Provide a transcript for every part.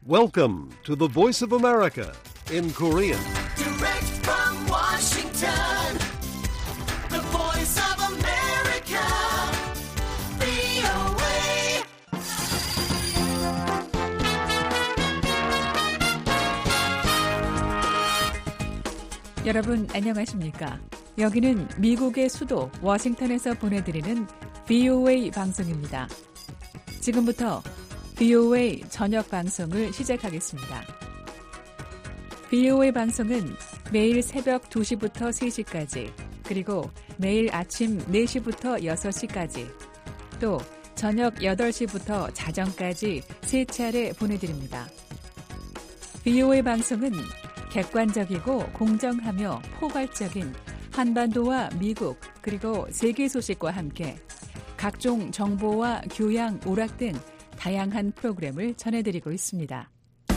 Welcome to the Voice of America in Korean. Direct from Washington, the Voice of America, VOA. 여러분 안녕하십니까? 여기는 미국의 수도 워싱턴에서 보내드리는 VOA 방송입니다. 지금부터 VOA 저녁 방송을 시작하겠습니다. VOA 방송은 매일 새벽 2시부터 3시까지, 그리고 매일 아침 4시부터 6시까지, 또 저녁 8시부터 자정까지 3차례 보내드립니다. VOA 방송은 객관적이고 공정하며 포괄적인 한반도와 미국 그리고 세계 소식과 함께 각종 정보와 교양, 오락 등 다양한 프로그램을 전해드리고 있습니다.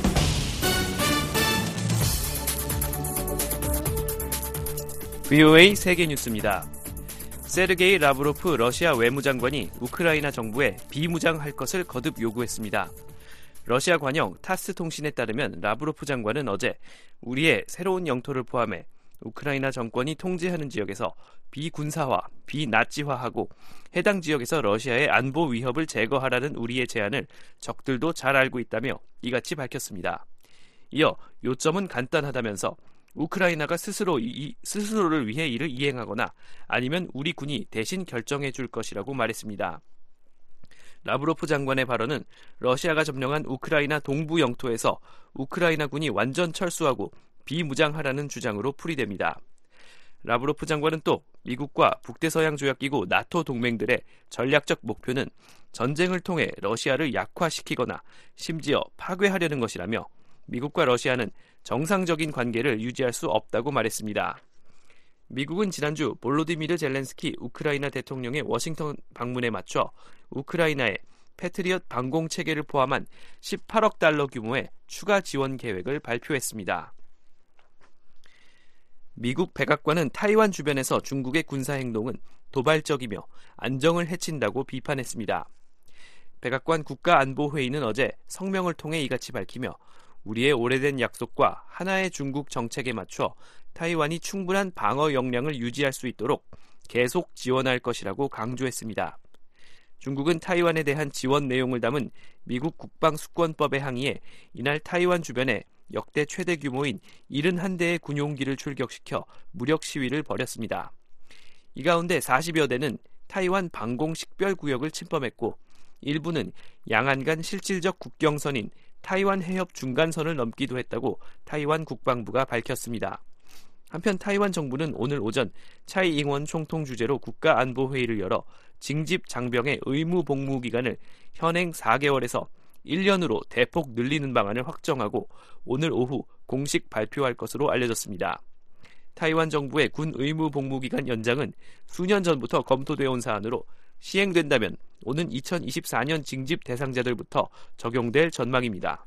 VOA 세계뉴스입니다. 세르게이 라브로프 러시아 외무장관이 우크라이나 정부에 비무장할 것을 거듭 요구했습니다. 러시아 관영 타스 통신에 따르면 라브로프 장관은 어제 우리의 새로운 영토를 포함해 우크라이나 정권이 통제하는 지역에서 비군사화, 비나치화하고 해당 지역에서 러시아의 안보 위협을 제거하라는 우리의 제안을 적들도 잘 알고 있다며 이같이 밝혔습니다. 이어 요점은 간단하다면서 우크라이나가 스스로를 위해 이를 이행하거나 아니면 우리 군이 대신 결정해 줄 것이라고 말했습니다. 라브로프 장관의 발언은 러시아가 점령한 우크라이나 동부 영토에서 우크라이나 군이 완전 철수하고 비무장하라는 주장으로 풀이됩니다. 라브로프 장관은 또 미국과 북대서양조약기구 나토 동맹들의 전략적 목표는 전쟁을 통해 러시아를 약화시키거나 심지어 파괴하려는 것이라며 미국과 러시아는 정상적인 관계를 유지할 수 없다고 말했습니다. 미국은 지난주 볼로디미르 젤렌스키 우크라이나 대통령의 워싱턴 방문에 맞춰 우크라이나에 패트리엇 방공 체계를 포함한 18억 달러 규모의 추가 지원 계획을 발표했습니다. 미국 백악관은 타이완 주변에서 중국의 군사행동은 도발적이며 안정을 해친다고 비판했습니다. 백악관 국가안보회의는 어제 성명을 통해 이같이 밝히며 우리의 오래된 약속과 하나의 중국 정책에 맞춰 타이완이 충분한 방어 역량을 유지할 수 있도록 계속 지원할 것이라고 강조했습니다. 중국은 타이완에 대한 지원 내용을 담은 미국 국방수권법에 항의해 이날 타이완 주변에 역대 최대 규모인 71대의 군용기를 출격시켜 무력 시위를 벌였습니다. 이 가운데 40여 대는 타이완 방공 식별구역을 침범했고 일부는 양안 간 실질적 국경선인 타이완 해협 중간선을 넘기도 했다고 타이완 국방부가 밝혔습니다. 한편 타이완 정부는 오늘 오전 차이 잉원 총통 주재로 국가안보회의를 열어 징집 장병의 의무 복무 기간을 현행 4개월에서 1년으로 대폭 늘리는 방안을 확정하고 오늘 오후 공식 발표할 것으로 알려졌습니다. 타이완 정부의 군 의무 복무 기간 연장은 수년 전부터 검토되어 온 사안으로 시행된다면 오는 2024년 징집 대상자들부터 적용될 전망입니다.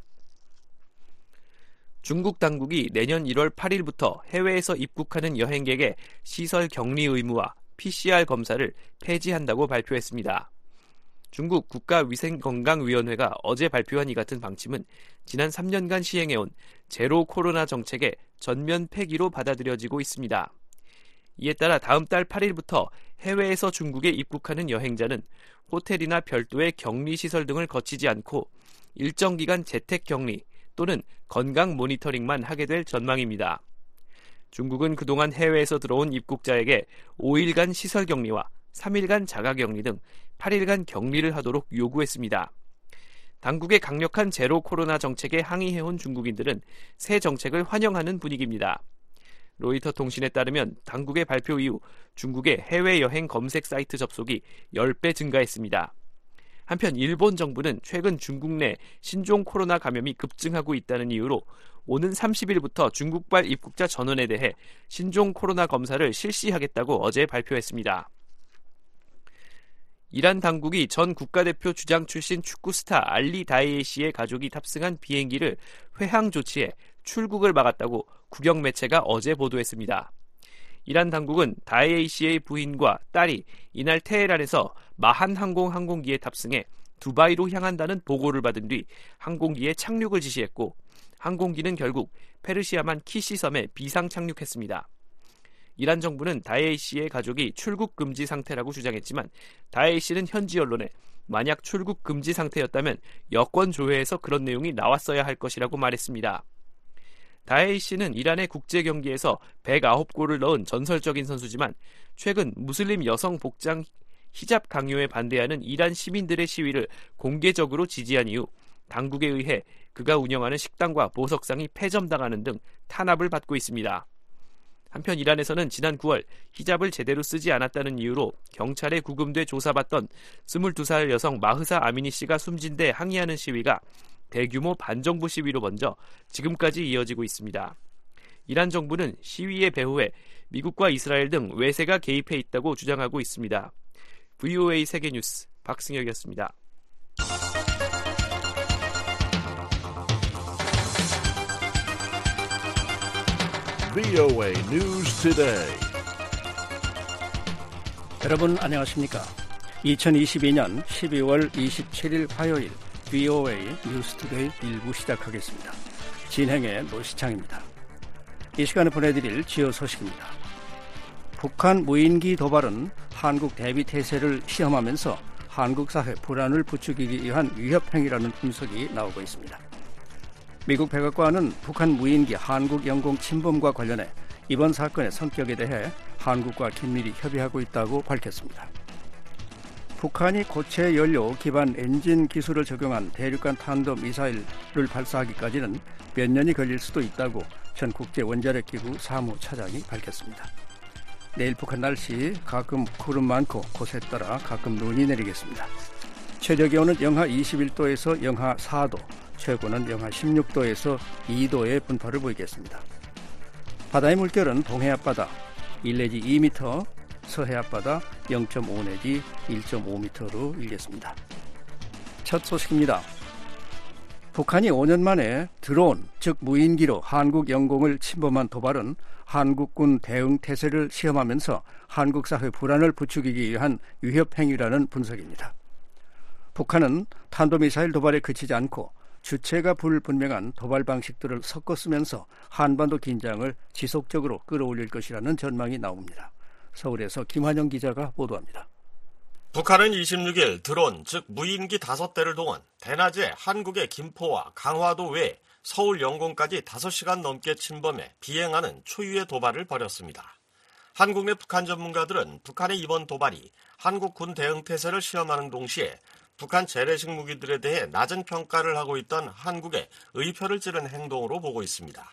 중국 당국이 내년 1월 8일부터 해외에서 입국하는 여행객의 시설 격리 의무와 PCR 검사를 폐지한다고 발표했습니다. 중국 국가위생건강위원회가 어제 발표한 이 같은 방침은 지난 3년간 시행해온 제로 코로나 정책의 전면 폐기로 받아들여지고 있습니다. 이에 따라 다음 달 8일부터 해외에서 중국에 입국하는 여행자는 호텔이나 별도의 격리시설 등을 거치지 않고 일정 기간 재택격리 또는 건강 모니터링만 하게 될 전망입니다. 중국은 그동안 해외에서 들어온 입국자에게 5일간 시설격리와 3일간 자가격리 등 8일간 격리를 하도록 요구했습니다. 당국의 강력한 제로 코로나 정책에 항의해온 중국인들은 새 정책을 환영하는 분위기입니다. 로이터 통신에 따르면 당국의 발표 이후 중국의 해외여행 검색 사이트 접속이 10배 증가했습니다. 한편 일본 정부는 최근 중국 내 신종 코로나 감염이 급증하고 있다는 이유로 오는 30일부터 중국발 입국자 전원에 대해 신종 코로나 검사를 실시하겠다고 어제 발표했습니다. 이란 당국이 전 국가대표 주장 출신 축구 스타 알리 다이에 씨의 가족이 탑승한 비행기를 회항 조치해 출국을 막았다고 국영 매체가 어제 보도했습니다. 이란 당국은 다이에 씨의 부인과 딸이 이날 테헤란에서 마한 항공기에 탑승해 두바이로 향한다는 보고를 받은 뒤 항공기에 착륙을 지시했고 항공기는 결국 페르시아만 키시 섬에 비상 착륙했습니다. 이란 정부는 다에이 씨의 가족이 출국 금지 상태라고 주장했지만 다에이 씨는 현지 언론에 만약 출국 금지 상태였다면 여권 조회에서 그런 내용이 나왔어야 할 것이라고 말했습니다. 다에이 씨는 이란의 국제 경기에서 109골을 넣은 전설적인 선수지만 최근 무슬림 여성 복장 히잡 강요에 반대하는 이란 시민들의 시위를 공개적으로 지지한 이후 당국에 의해 그가 운영하는 식당과 보석상이 폐점당하는 등 탄압을 받고 있습니다. 한편 이란에서는 지난 9월 히잡을 제대로 쓰지 않았다는 이유로 경찰에 구금돼 조사받던 22살 여성 마흐사 아미니 씨가 숨진 데 항의하는 시위가 대규모 반정부 시위로 번져 지금까지 이어지고 있습니다. 이란 정부는 시위의 배후에 미국과 이스라엘 등 외세가 개입해 있다고 주장하고 있습니다. VOA 세계뉴스 박승혁이었습니다. VOA News Today. 여러분 안녕하십니까? 2022년 12월 27일 화요일 VOA 뉴스 투데이 1부 시작하겠습니다. 진행의 노시창입니다. 이 시간에 보내드릴 주요 소식입니다. 북한 무인기 도발은 한국 대비 태세를 시험하면서 한국 사회 불안을 부추기기 위한 위협 행위라는 분석이 나오고 있습니다. 미국 백악관은 북한 무인기 한국 영공 침범과 관련해 이번 사건의 성격에 대해 한국과 긴밀히 협의하고 있다고 밝혔습니다. 북한이 고체 연료 기반 엔진 기술을 적용한 대륙간 탄도 미사일을 발사하기까지는 몇 년이 걸릴 수도 있다고 전 국제원자력기구 사무차장이 밝혔습니다. 내일 북한 날씨 가끔 구름 많고 곳에 따라 가끔 눈이 내리겠습니다. 최저 기온은 영하 21도에서 영하 4도, 최고는 영하 16도에서 2도의 분포를 보이겠습니다. 바다의 물결은 동해 앞바다 1 내지 2m, 서해 앞바다 0.5 내지 1.5m로 일겠습니다. 첫 소식입니다. 북한이 5년 만에 드론, 즉 무인기로 한국 영공을 침범한 도발은 한국군 대응 태세를 시험하면서 한국 사회 불안을 부추기기 위한 위협 행위라는 분석입니다. 북한은 탄도미사일 도발에 그치지 않고 주체가 불분명한 도발 방식들을 섞어 쓰면서 한반도 긴장을 지속적으로 끌어올릴 것이라는 전망이 나옵니다. 서울에서 김환영 기자가 보도합니다. 북한은 26일 드론, 즉 무인기 5대를 동원 대낮에 한국의 김포와 강화도 외 서울 영공까지 5시간 넘게 침범해 비행하는 초유의 도발을 벌였습니다. 한국 내 북한 전문가들은 북한의 이번 도발이 한국 군 대응 태세를 시험하는 동시에 북한 재래식 무기들에 대해 낮은 평가를 하고 있던 한국의 의표를 찌른 행동으로 보고 있습니다.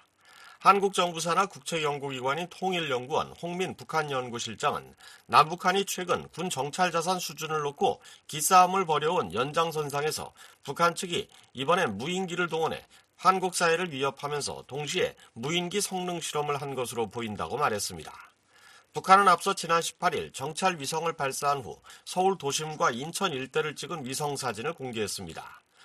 한국 정부 산하 국책연구기관인 통일연구원 홍민 북한연구실장은 남북한이 최근 군 정찰 자산 수준을 놓고 기싸움을 벌여온 연장선상에서 북한 측이 이번엔 무인기를 동원해 한국 사회를 위협하면서 동시에 무인기 성능 실험을 한 것으로 보인다고 말했습니다. 북한은 앞서 지난 18일 정찰 위성을 발사한 후 서울 도심과 인천 일대를 찍은 위성 사진을 공개했습니다.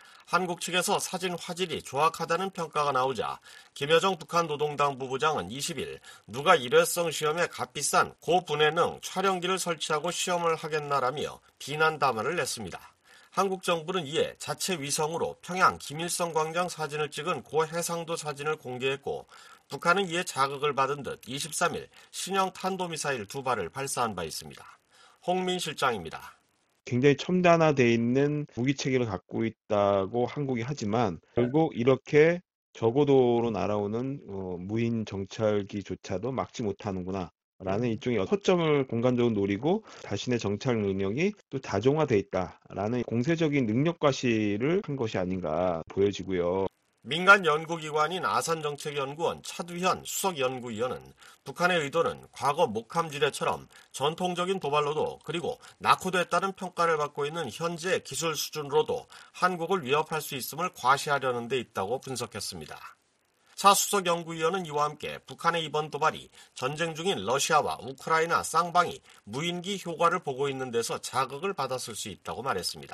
한국 측에서 사진 화질이 조악하다는 평가가 나오자 김여정 북한 노동당 부부장은 20일 누가 일회성 시험에 값비싼 고분해능 촬영기를 설치하고 시험을 하겠나라며 비난 담화를 냈습니다. 한국 정부는 이에 자체 위성으로 평양 김일성 광장 사진을 찍은 고해상도 사진을 공개했고 북한은 이에 자극을 받은 듯 23일 신형 탄도미사일 2발을 발사한 바 있습니다. 홍민 실장입니다. 굉장히 첨단화되어 있는 무기 체계를 갖고 있다고 한국이 하지만 결국 이렇게 저고도로 날아오는 무인 정찰기조차도 막지 못하는구나 라는 일종의 허점을 공간적으로 노리고 자신의 정찰 능력이 또 다종화되어 있다라는 공세적인 능력 과시를 한 것이 아닌가 보여지고요. 민간 연구기관인 아산정책연구원 차두현 수석연구위원은 북한의 의도는 과거 목함지대처럼 전통적인 도발로도 그리고 낙후됐다는 평가를 받고 있는 현재 기술 수준으로도 한국을 위협할 수 있음을 과시하려는 데 있다고 분석했습니다. 차 수석연구위원은 이와 함께 북한의 이번 도발이 전쟁 중인 러시아와 우크라이나 쌍방이 무인기 효과를 보고 있는 데서 자극을 받았을 수 있다고 말했습니다.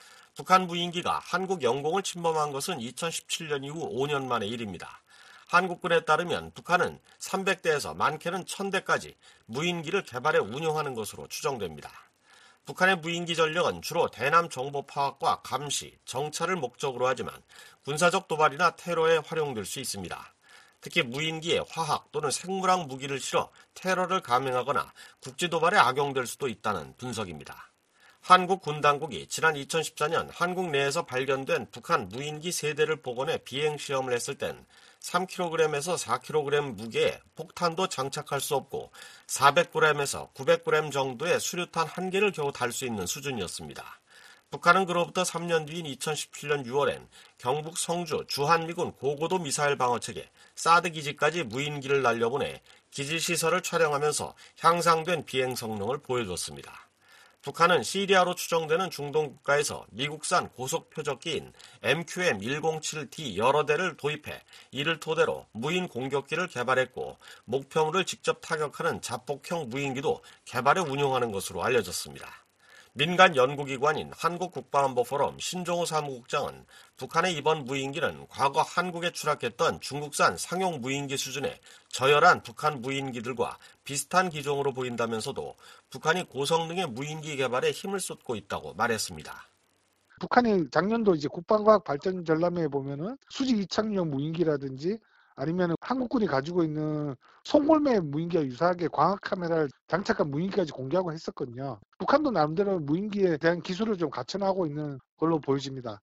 북한 무인기가 한국 영공을 침범한 것은 2017년 이후 5년 만의 일입니다. 한국군에 따르면 북한은 300대에서 많게는 1000대까지 무인기를 개발해 운용하는 것으로 추정됩니다. 북한의 무인기 전력은 주로 대남 정보 파악과 감시, 정찰을 목적으로 하지만 군사적 도발이나 테러에 활용될 수 있습니다. 특히 무인기에 화학 또는 생물학 무기를 실어 테러를 감행하거나 국지 도발에 악용될 수도 있다는 분석입니다. 한국 군 당국이 지난 2014년 한국 내에서 발견된 북한 무인기 3대를 복원해 비행 시험을 했을 땐 3kg에서 4kg 무게의 폭탄도 장착할 수 없고 400g에서 900g 정도의 수류탄 1개를 겨우 달 수 있는 수준이었습니다. 북한은 그로부터 3년 뒤인 2017년 6월엔 경북 성주 주한미군 고고도 미사일 방어체계 사드 기지까지 무인기를 날려보내 기지 시설을 촬영하면서 향상된 비행 성능을 보여줬습니다. 북한은 시리아로 추정되는 중동 국가에서 미국산 고속 표적기인 MQM-107D 여러 대를 도입해 이를 토대로 무인 공격기를 개발했고 목표물을 직접 타격하는 자폭형 무인기도 개발해 운용하는 것으로 알려졌습니다. 민간 연구기관인 한국국방안보포럼 신종호 사무국장은 북한의 이번 무인기는 과거 한국에 추락했던 중국산 상용 무인기 수준의 저열한 북한 무인기들과 비슷한 기종으로 보인다면서도 북한이 고성능의 무인기 개발에 힘을 쏟고 있다고 말했습니다. 북한이 작년도 이제 국방과학 발전 전람회에 보면은 수직 이착륙 무인기라든지 아니면 한국군이 가지고 있는 송골매 무인기와 유사하게 광학 카메라를 장착한 무인기까지 공개하고 했었거든요. 북한도 나름대로 무인기에 대한 기술을 좀 갖춰나가고 있는 걸로 보여집니다.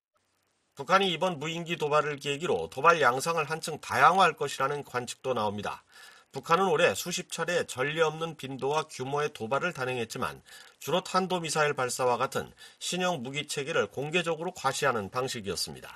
북한이 이번 무인기 도발을 계기로 도발 양상을 한층 다양화할 것이라는 관측도 나옵니다. 북한은 올해 수십 차례 전례 없는 빈도와 규모의 도발을 단행했지만 주로 탄도미사일 발사와 같은 신형 무기체계를 공개적으로 과시하는 방식이었습니다.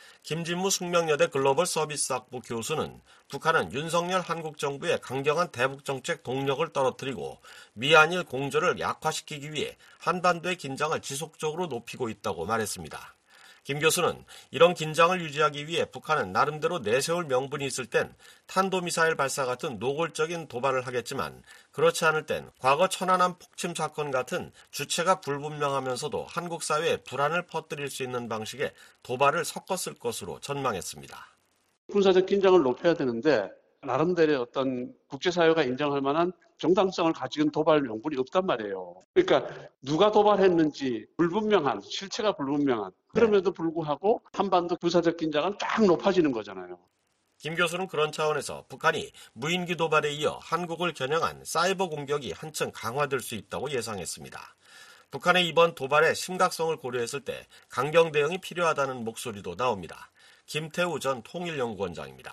김진무 숙명여대 글로벌 서비스학부 교수는 북한은 윤석열 한국 정부의 강경한 대북정책 동력을 떨어뜨리고 미한일 공조를 약화시키기 위해 한반도의 긴장을 지속적으로 높이고 있다고 말했습니다. 김 교수는 이런 긴장을 유지하기 위해 북한은 나름대로 내세울 명분이 있을 땐 탄도미사일 발사 같은 노골적인 도발을 하겠지만 그렇지 않을 땐 과거 천안함 폭침 사건 같은 주체가 불분명하면서도 한국 사회에 불안을 퍼뜨릴 수 있는 방식의 도발을 섞었을 것으로 전망했습니다. 군사적 긴장을 높여야 되는데 나름대로 어떤 국제사회가 인정할 만한 정당성을 가진 도발 명분이 없단 말이에요. 그러니까 누가 도발했는지 불분명한, 실체가 불분명한 그럼에도 불구하고 한반도 군사적 긴장은 쫙 높아지는 거잖아요. 김 교수는 그런 차원에서 북한이 무인기 도발에 이어 한국을 겨냥한 사이버 공격이 한층 강화될 수 있다고 예상했습니다. 북한의 이번 도발의 심각성을 고려했을 때 강경 대응이 필요하다는 목소리도 나옵니다. 김태우 전 통일연구원장입니다.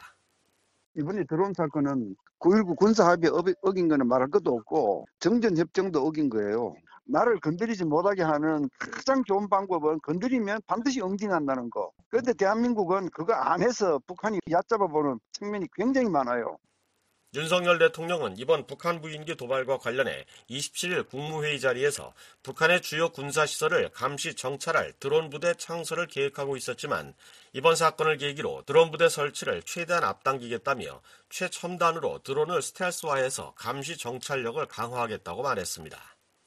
이번에 드론 사건은 9.19 군사합의에 어긴 거는 말할 것도 없고 정전협정도 어긴 거예요. 나를 건드리지 못하게 하는 가장 좋은 방법은 건드리면 반드시 응징한다는 거. 그런데 대한민국은 그거 안 해서 북한이 얕잡아보는 측면이 굉장히 많아요. 윤석열 대통령은 이번 북한 무인기 도발과 관련해 27일 국무회의 자리에서 북한의 주요 군사시설을 감시 정찰할 드론 부대 창설을 계획하고 있었지만 이번 사건을 계기로 드론 부대 설치를 최대한 앞당기겠다며 최첨단으로 드론을 스텔스화해서 감시 정찰력을 강화하겠다고 말했습니다.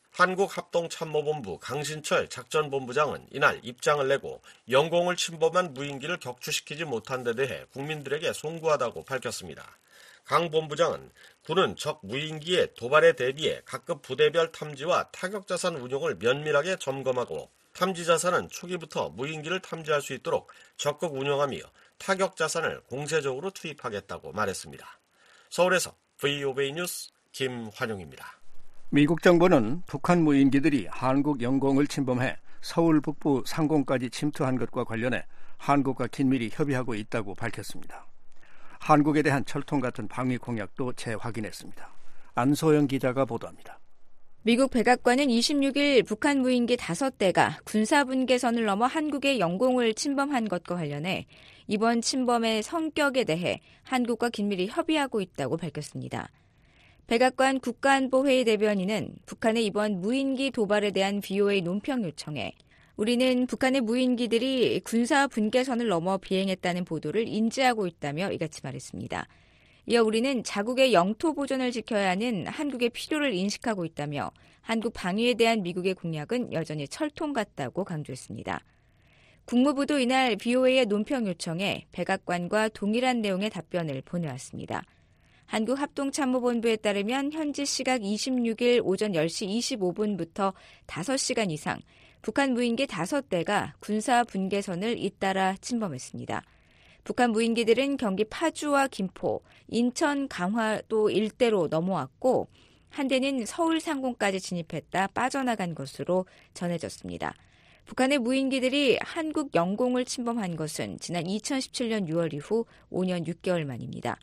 한국합동참모본부 강신철 작전본부장은 이날 입장을 내고 영공을 침범한 무인기를 격추시키지 못한 데 대해 국민들에게 송구하다고 밝혔습니다. 강 본부장은 군은 적 무인기의 도발에 대비해 각급 부대별 탐지와 타격자산 운용을 면밀하게 점검하고 탐지자산은 초기부터 무인기를 탐지할 수 있도록 적극 운용하며 타격자산을 공세적으로 투입하겠다고 말했습니다. 서울에서 VOA 뉴스 김환용입니다. 미국 정부는 북한 무인기들이 한국 영공을 침범해 서울 북부 상공까지 침투한 것과 관련해 한국과 긴밀히 협의하고 있다고 밝혔습니다. 한국에 대한 철통 같은 방위 공약도 재확인했습니다. 안소영 기자가 보도합니다. 미국 백악관은 26일 북한 무인기 5대가 군사분계선을 넘어 한국의 영공을 침범한 것과 관련해 이번 침범의 성격에 대해 한국과 긴밀히 협의하고 있다고 밝혔습니다. 백악관 국가안보회의 대변인은 북한의 이번 무인기 도발에 대한 VOA 논평 요청에 우리는 북한의 무인기들이 군사 분계선을 넘어 비행했다는 보도를 인지하고 있다며 이같이 말했습니다. 이어 우리는 자국의 영토 보존을 지켜야 하는 한국의 필요를 인식하고 있다며 한국 방위에 대한 미국의 공약은 여전히 철통 같다고 강조했습니다. 국무부도 이날 VOA의 논평 요청에 백악관과 동일한 내용의 답변을 보내왔습니다. 한국합동참모본부에 따르면 현지 시각 26일 오전 10시 25분부터 5시간 이상 북한 무인기 5대가 군사 분계선을 잇따라 침범했습니다. 북한 무인기들은 경기 파주와 김포, 인천 강화도 일대로 넘어왔고 한 대는 서울 상공까지 진입했다 빠져나간 것으로 전해졌습니다. 북한의 무인기들이 한국 영공을 침범한 것은 지난 2017년 6월 이후 5년 6개월 만입니다.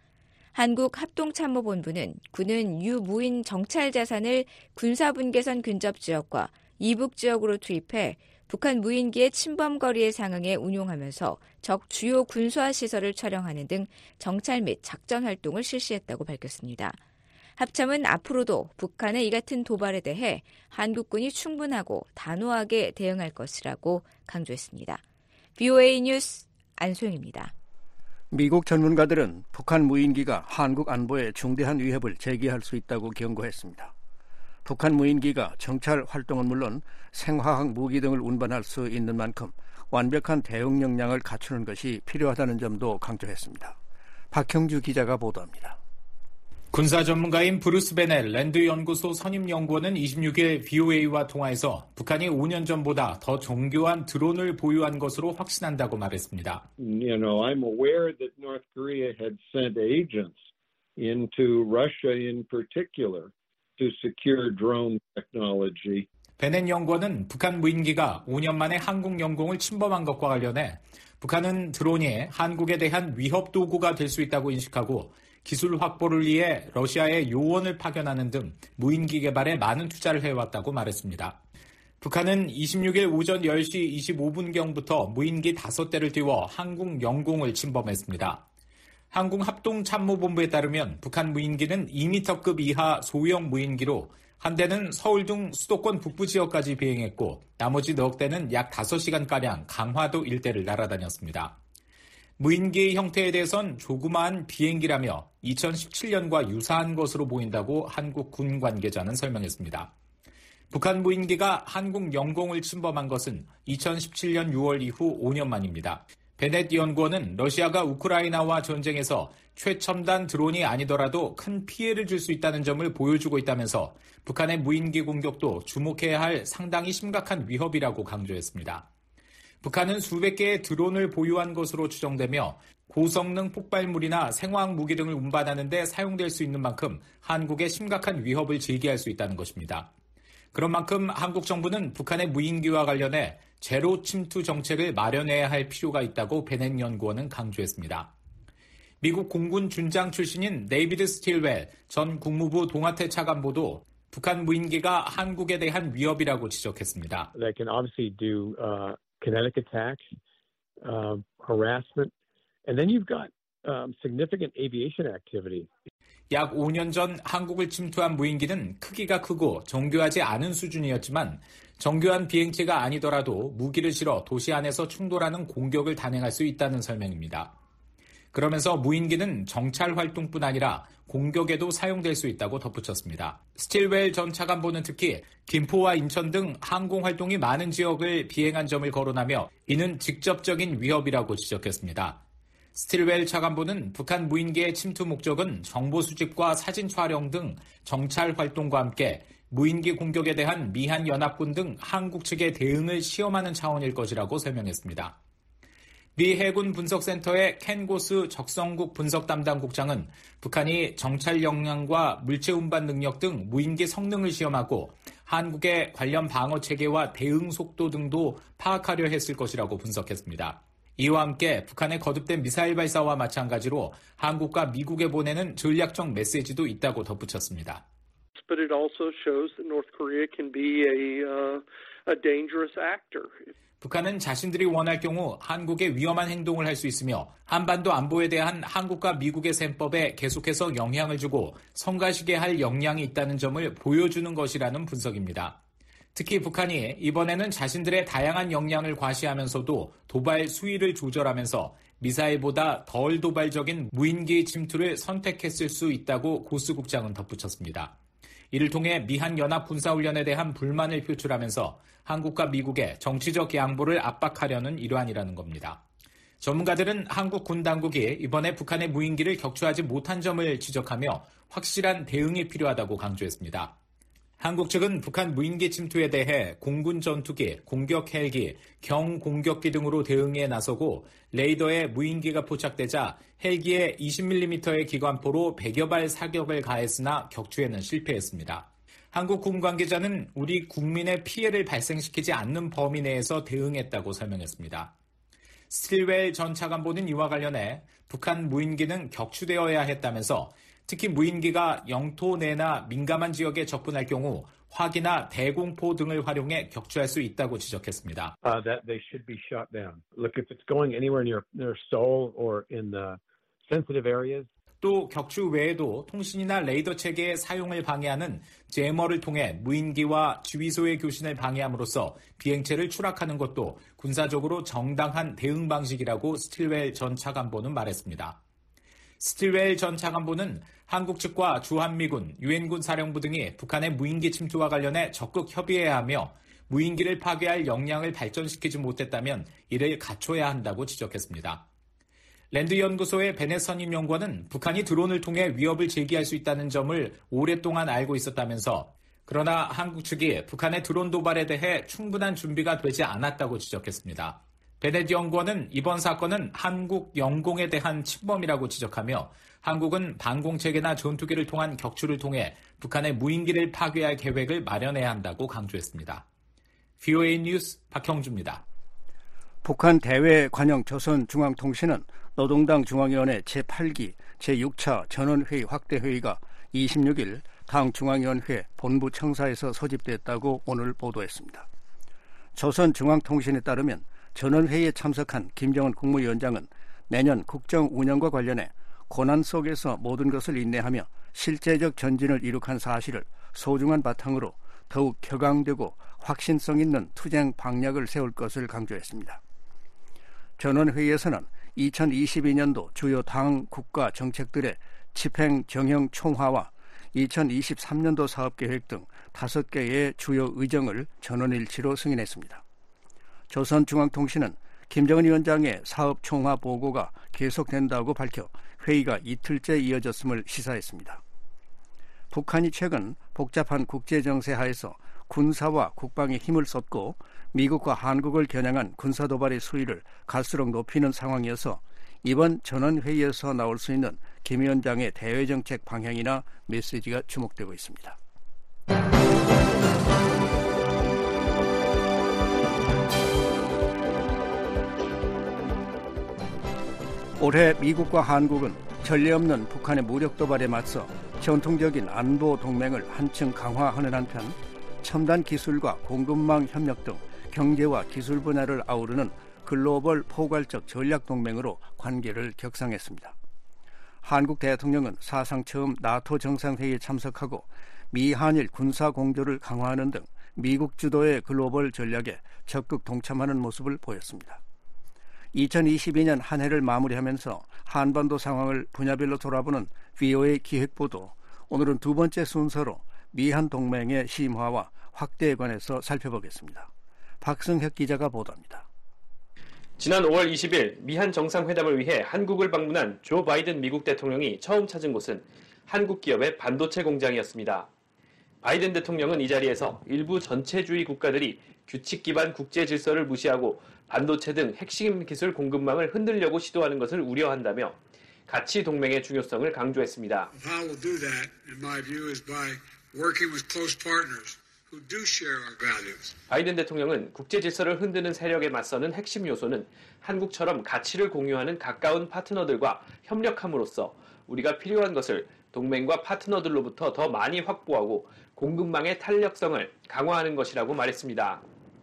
한국합동참모본부는 군은 유무인 정찰 자산을 군사분계선 근접 지역과 이북 지역으로 투입해 북한 무인기의 침범 거리에 상응해 운용하면서 적 주요 군수화 시설을 촬영하는 등 정찰 및 작전 활동을 실시했다고 밝혔습니다. 합참은 앞으로도 북한의 이 같은 도발에 대해 한국군이 충분하고 단호하게 대응할 것이라고 강조했습니다. VOA 뉴스 안소영입니다. 미국 전문가들은 북한 무인기가 한국 안보에 중대한 위협을 제기할 수 있다고 경고했습니다. 북한 무인기가 정찰 활동은 물론 생화학 무기 등을 운반할 수 있는 만큼 완벽한 대응 역량을 갖추는 것이 필요하다는 점도 강조했습니다. 박형주 기자가 보도합니다. 군사 전문가인 브루스 베넬 랜드 연구소 선임 연구원은 26일 VOA와 통화에서 북한이 5년 전보다 더 정교한 드론을 보유한 것으로 확신한다고 말했습니다. I'm aware that North Korea had sent agents into Russia in particular to secure drone technology. 베넬 연구원은 북한 무인기가 5년 만에 한국 영공을 침범한 것과 관련해 북한은 드론이 한국에 대한 위협 도구가 될 수 있다고 인식하고 기술 확보를 위해 러시아에 요원을 파견하는 등 무인기 개발에 많은 투자를 해왔다고 말했습니다. 북한은 26일 오전 10시 25분경부터 무인기 5대를 띄워 한국 영공을 침범했습니다. 한국합동참모본부에 따르면 북한 무인기는 2m급 이하 소형 무인기로 한 대는 서울 등 수도권 북부 지역까지 비행했고 나머지 4대는 약 5시간가량 강화도 일대를 날아다녔습니다. 무인기의 형태에 대해선 조그마한 비행기라며 2017년과 유사한 것으로 보인다고 한국 군 관계자는 설명했습니다. 북한 무인기가 한국 영공을 침범한 것은 2017년 6월 이후 5년 만입니다. 베넷 연구원은 러시아가 우크라이나와 전쟁에서 최첨단 드론이 아니더라도 큰 피해를 줄 수 있다는 점을 보여주고 있다면서 북한의 무인기 공격도 주목해야 할 상당히 심각한 위협이라고 강조했습니다. 북한은 수백 개의 드론을 보유한 것으로 추정되며 고성능 폭발물이나 생화학 무기 등을 운반하는 데 사용될 수 있는 만큼 한국에 심각한 위협을 제기할 수 있다는 것입니다. 그런 만큼 한국 정부는 북한의 무인기와 관련해 제로 침투 정책을 마련해야 할 필요가 있다고 베넷 연구원은 강조했습니다. 미국 공군 준장 출신인 데이비드 스틸웰 전 국무부 동아태 차관보도 북한 무인기가 한국에 대한 위협이라고 지적했습니다. They can obviously do kinetic attack, harassment, and then you've got significant aviation activity. 약 5년 전 한국을 침투한 무인기는 크기가 크고 정교하지 않은 수준이었지만 정교한 비행체가 아니더라도 무기를 실어 도시 안에서 충돌하는 공격을 단행할 수 있다는 설명입니다. 그러면서 무인기는 정찰 활동뿐 아니라 공격에도 사용될 수 있다고 덧붙였습니다. 스틸웰 전 차관보는 특히 김포와 인천 등 항공 활동이 많은 지역을 비행한 점을 거론하며 이는 직접적인 위협이라고 지적했습니다. 스틸웰 차관보는 북한 무인기의 침투 목적은 정보 수집과 사진 촬영 등 정찰 활동과 함께 무인기 공격에 대한 미한 연합군 등 한국 측의 대응을 시험하는 차원일 것이라고 설명했습니다. 미 해군 분석센터의 켄 고스 적성국 분석 담당 국장은 북한이 정찰 역량과 물체 운반 능력 등 무인기 성능을 시험하고 한국의 관련 방어 체계와 대응 속도 등도 파악하려 했을 것이라고 분석했습니다. 이와 함께 북한의 거듭된 미사일 발사와 마찬가지로 한국과 미국에 보내는 전략적 메시지도 있다고 덧붙였습니다. But it also shows that North Korea can be a dangerous actor. 북한은 자신들이 원할 경우 한국에 위험한 행동을 할 수 있으며 한반도 안보에 대한 한국과 미국의 셈법에 계속해서 영향을 주고 성가시게 할 역량이 있다는 점을 보여주는 것이라는 분석입니다. 특히 북한이 이번에는 자신들의 다양한 역량을 과시하면서도 도발 수위를 조절하면서 미사일보다 덜 도발적인 무인기 침투를 선택했을 수 있다고 고스 국장은 덧붙였습니다. 이를 통해 미한 연합 군사훈련에 대한 불만을 표출하면서 한국과 미국의 정치적 양보를 압박하려는 일환이라는 겁니다. 전문가들은 한국 군 당국이 이번에 북한의 무인기를 격추하지 못한 점을 지적하며 확실한 대응이 필요하다고 강조했습니다. 한국 측은 북한 무인기 침투에 대해 공군 전투기, 공격 헬기, 경공격기 등으로 대응에 나서고 레이더에 무인기가 포착되자 헬기에 20mm의 기관포로 100여 발 사격을 가했으나 격추에는 실패했습니다. 한국 군 관계자는 우리 국민의 피해를 발생시키지 않는 범위 내에서 대응했다고 설명했습니다. 스틸웰 전 차관보는 이와 관련해 북한 무인기는 격추되어야 했다면서 특히 무인기가 영토 내나 민감한 지역에 접근할 경우 화기나 대공포 등을 활용해 격추할 수 있다고 지적했습니다. That they should be shot down. Look, if it's going anywhere near Seoul or in the sensitive areas. 또 격추 외에도 통신이나 레이더 체계의 사용을 방해하는 제머를 통해 무인기와 지휘소의 교신을 방해함으로써 비행체를 추락하는 것도 군사적으로 정당한 대응 방식이라고 스틸웰 전 차관보는 말했습니다. 스틸웰 전 차관보는 한국 측과 주한미군, 유엔군 사령부 등이 북한의 무인기 침투와 관련해 적극 협의해야 하며 무인기를 파괴할 역량을 발전시키지 못했다면 이를 갖춰야 한다고 지적했습니다. 랜드연구소의 베넷 선임연구원은 북한이 드론을 통해 위협을 제기할 수 있다는 점을 오랫동안 알고 있었다면서 그러나 한국 측이 북한의 드론 도발에 대해 충분한 준비가 되지 않았다고 지적했습니다. 베넷 연구원은 이번 사건은 한국 영공에 대한 침범이라고 지적하며 한국은 방공체계나 전투기를 통한 격추를 통해 북한의 무인기를 파괴할 계획을 마련해야 한다고 강조했습니다. VOA 뉴스 박형주입니다. 북한 대외 관영 조선중앙통신은 노동당 중앙위원회 제8기 제6차 전원회의 확대회의가 26일 당 중앙위원회 본부 청사에서 소집됐다고 오늘 보도했습니다. 조선중앙통신에 따르면 전원회의에 참석한 김정은 국무위원장은 내년 국정 운영과 관련해 고난 속에서 모든 것을 인내하며 실제적 전진을 이룩한 사실을 소중한 바탕으로 더욱 격앙되고 확신성 있는 투쟁 방략을 세울 것을 강조했습니다. 전원회의에서는 2022년도 주요 당 국가 정책들의 집행 정형 총화와 2023년도 사업계획 등 5개의 주요 의정을 전원일치로 승인했습니다. 조선중앙통신은 김정은 위원장의 사업 총화 보고가 계속된다고 밝혀 회의가 이틀째 이어졌음을 시사했습니다. 북한이 최근 복잡한 국제정세 하에서 군사와 국방에 힘을 쏟고 미국과 한국을 겨냥한 군사도발의 수위를 갈수록 높이는 상황이어서 이번 전원회의에서 나올 수 있는 김 위원장의 대외정책 방향이나 메시지가 주목되고 있습니다. 올해 미국과 한국은 전례 없는 북한의 무력 도발에 맞서 전통적인 안보 동맹을 한층 강화하는 한편 첨단 기술과 공급망 협력 등 경제와 기술 분야를 아우르는 글로벌 포괄적 전략 동맹으로 관계를 격상했습니다. 한국 대통령은 사상 처음 나토 정상회의에 참석하고 미한일 군사 공조를 강화하는 등 미국 주도의 글로벌 전략에 적극 동참하는 모습을 보였습니다. 2022년 한 해를 마무리하면서 한반도 상황을 분야별로 돌아보는 VOA 기획보도, 오늘은 두 번째 순서로 미한 동맹의 심화와 확대에 관해서 살펴보겠습니다. 박승혁 기자가 보도합니다. 지난 5월 20일 미한 정상회담을 위해 한국을 방문한 조 바이든 미국 대통령이 처음 찾은 곳은 한국 기업의 반도체 공장이었습니다. 바이든 대통령은 이 자리에서 일부 전체주의 국가들이 규칙 기반 국제 질서를 무시하고 반도체 등 핵심 기술 공급망을 흔들려고 시도하는 것을 우려한다며 가치 동맹의 중요성을 강조했습니다. How we'll do that, in my view, is by working with close partners who do share our values. 바이든 대통령은 국제 질서를 흔드는 세력에 맞서는 핵심 요소는 한국처럼 가치를 공유하는 가까운 파트너들과 협력함으로써 우리가 필요한 것을 동맹과 파트너들로부터 더 많이 확보하고 공급망의 탄력성을 강화하는 것이라고 말했습니다.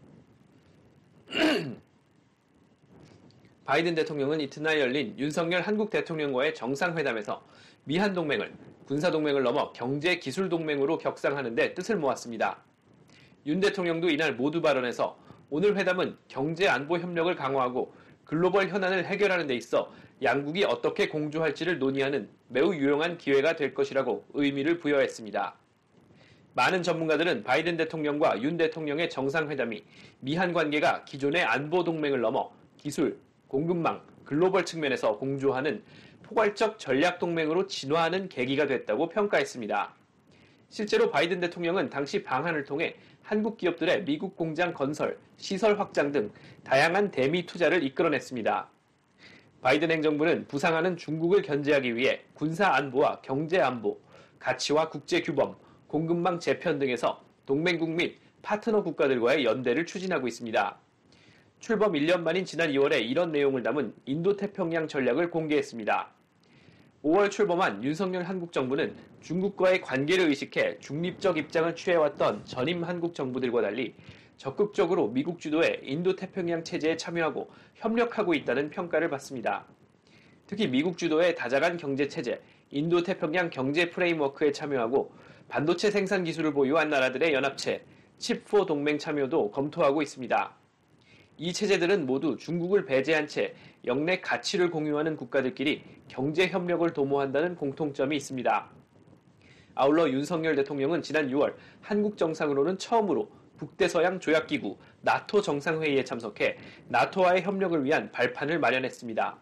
바이든 대통령은 이튿날 열린 윤석열 한국 대통령과의 정상회담에서 미한 동맹을 군사동맹을 넘어 경제기술동맹으로 격상하는 데 뜻을 모았습니다. 윤 대통령도 이날 모두 발언에서 오늘 회담은 경제안보 협력을 강화하고 글로벌 현안을 해결하는 데 있어 양국이 어떻게 공조할지를 논의하는 매우 유용한 기회가 될 것이라고 의미를 부여했습니다. 많은 전문가들은 바이든 대통령과 윤 대통령의 정상회담이 미한 관계가 기존의 안보 동맹을 넘어 기술, 공급망, 글로벌 측면에서 공조하는 포괄적 전략 동맹으로 진화하는 계기가 됐다고 평가했습니다. 실제로 바이든 대통령은 당시 방한을 통해 한국 기업들의 미국 공장 건설, 시설 확장 등 다양한 대미 투자를 이끌어냈습니다. 바이든 행정부는 부상하는 중국을 견제하기 위해 군사 안보와 경제 안보, 가치와 국제 규범, 공급망 재편 등에서 동맹국 및 파트너 국가들과의 연대를 추진하고 있습니다. 출범 1년 만인 지난 2월에 이런 내용을 담은 인도태평양 전략을 공개했습니다. 5월 출범한 윤석열 한국 정부는 중국과의 관계를 의식해 중립적 입장을 취해왔던 전임 한국 정부들과 달리 적극적으로 미국 주도의 인도태평양 체제에 참여하고 협력하고 있다는 평가를 받습니다. 특히 미국 주도의 다자간 경제체제, 인도태평양 경제 프레임워크에 참여하고 반도체 생산 기술을 보유한 나라들의 연합체, 칩4 동맹 참여도 검토하고 있습니다. 이 체제들은 모두 중국을 배제한 채 영내 가치를 공유하는 국가들끼리 경제 협력을 도모한다는 공통점이 있습니다. 아울러 윤석열 대통령은 지난 6월 한국 정상으로는 처음으로 북대서양 조약기구 나토 정상회의에 참석해 나토와의 협력을 위한 발판을 마련했습니다.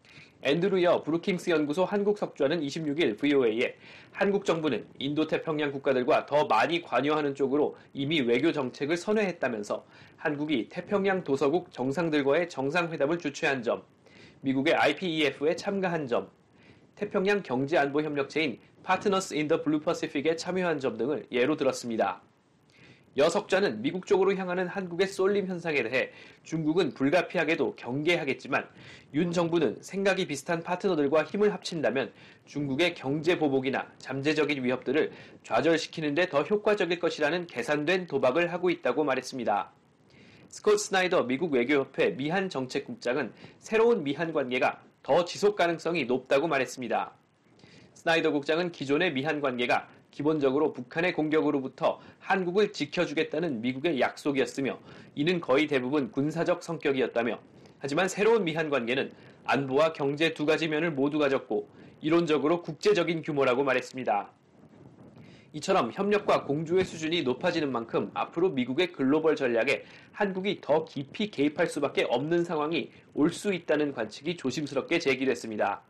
앤드루 여 브루킹스 연구소 한국 석좌는 26일 VOA에 한국 정부는 인도태평양 국가들과 더 많이 관여하는 쪽으로 이미 외교 정책을 선회했다면서 한국이 태평양 도서국 정상들과의 정상회담을 주최한 점, 미국의 IPEF에 참가한 점, 태평양 경제안보협력체인 Partners in the Blue Pacific에 참여한 점 등을 예로 들었습니다. 여 석좌는 미국 쪽으로 향하는 한국의 쏠림 현상에 대해 중국은 불가피하게도 경계하겠지만 윤 정부는 생각이 비슷한 파트너들과 힘을 합친다면 중국의 경제 보복이나 잠재적인 위협들을 좌절시키는 데 더 효과적일 것이라는 계산된 도박을 하고 있다고 말했습니다. 스콧 스나이더 미국 외교협회 미한 정책국장은 새로운 미한 관계가 더 지속 가능성이 높다고 말했습니다. 스나이더 국장은 기존의 미한 관계가 기본적으로 북한의 공격으로부터 한국을 지켜주겠다는 미국의 약속이었으며 이는 거의 대부분 군사적 성격이었다며 하지만 새로운 미한 관계는 안보와 경제 두 가지 면을 모두 가졌고 이론적으로 국제적인 규모라고 말했습니다. 이처럼 협력과 공조의 수준이 높아지는 만큼 앞으로 미국의 글로벌 전략에 한국이 더 깊이 개입할 수밖에 없는 상황이 올 수 있다는 관측이 조심스럽게 제기됐습니다.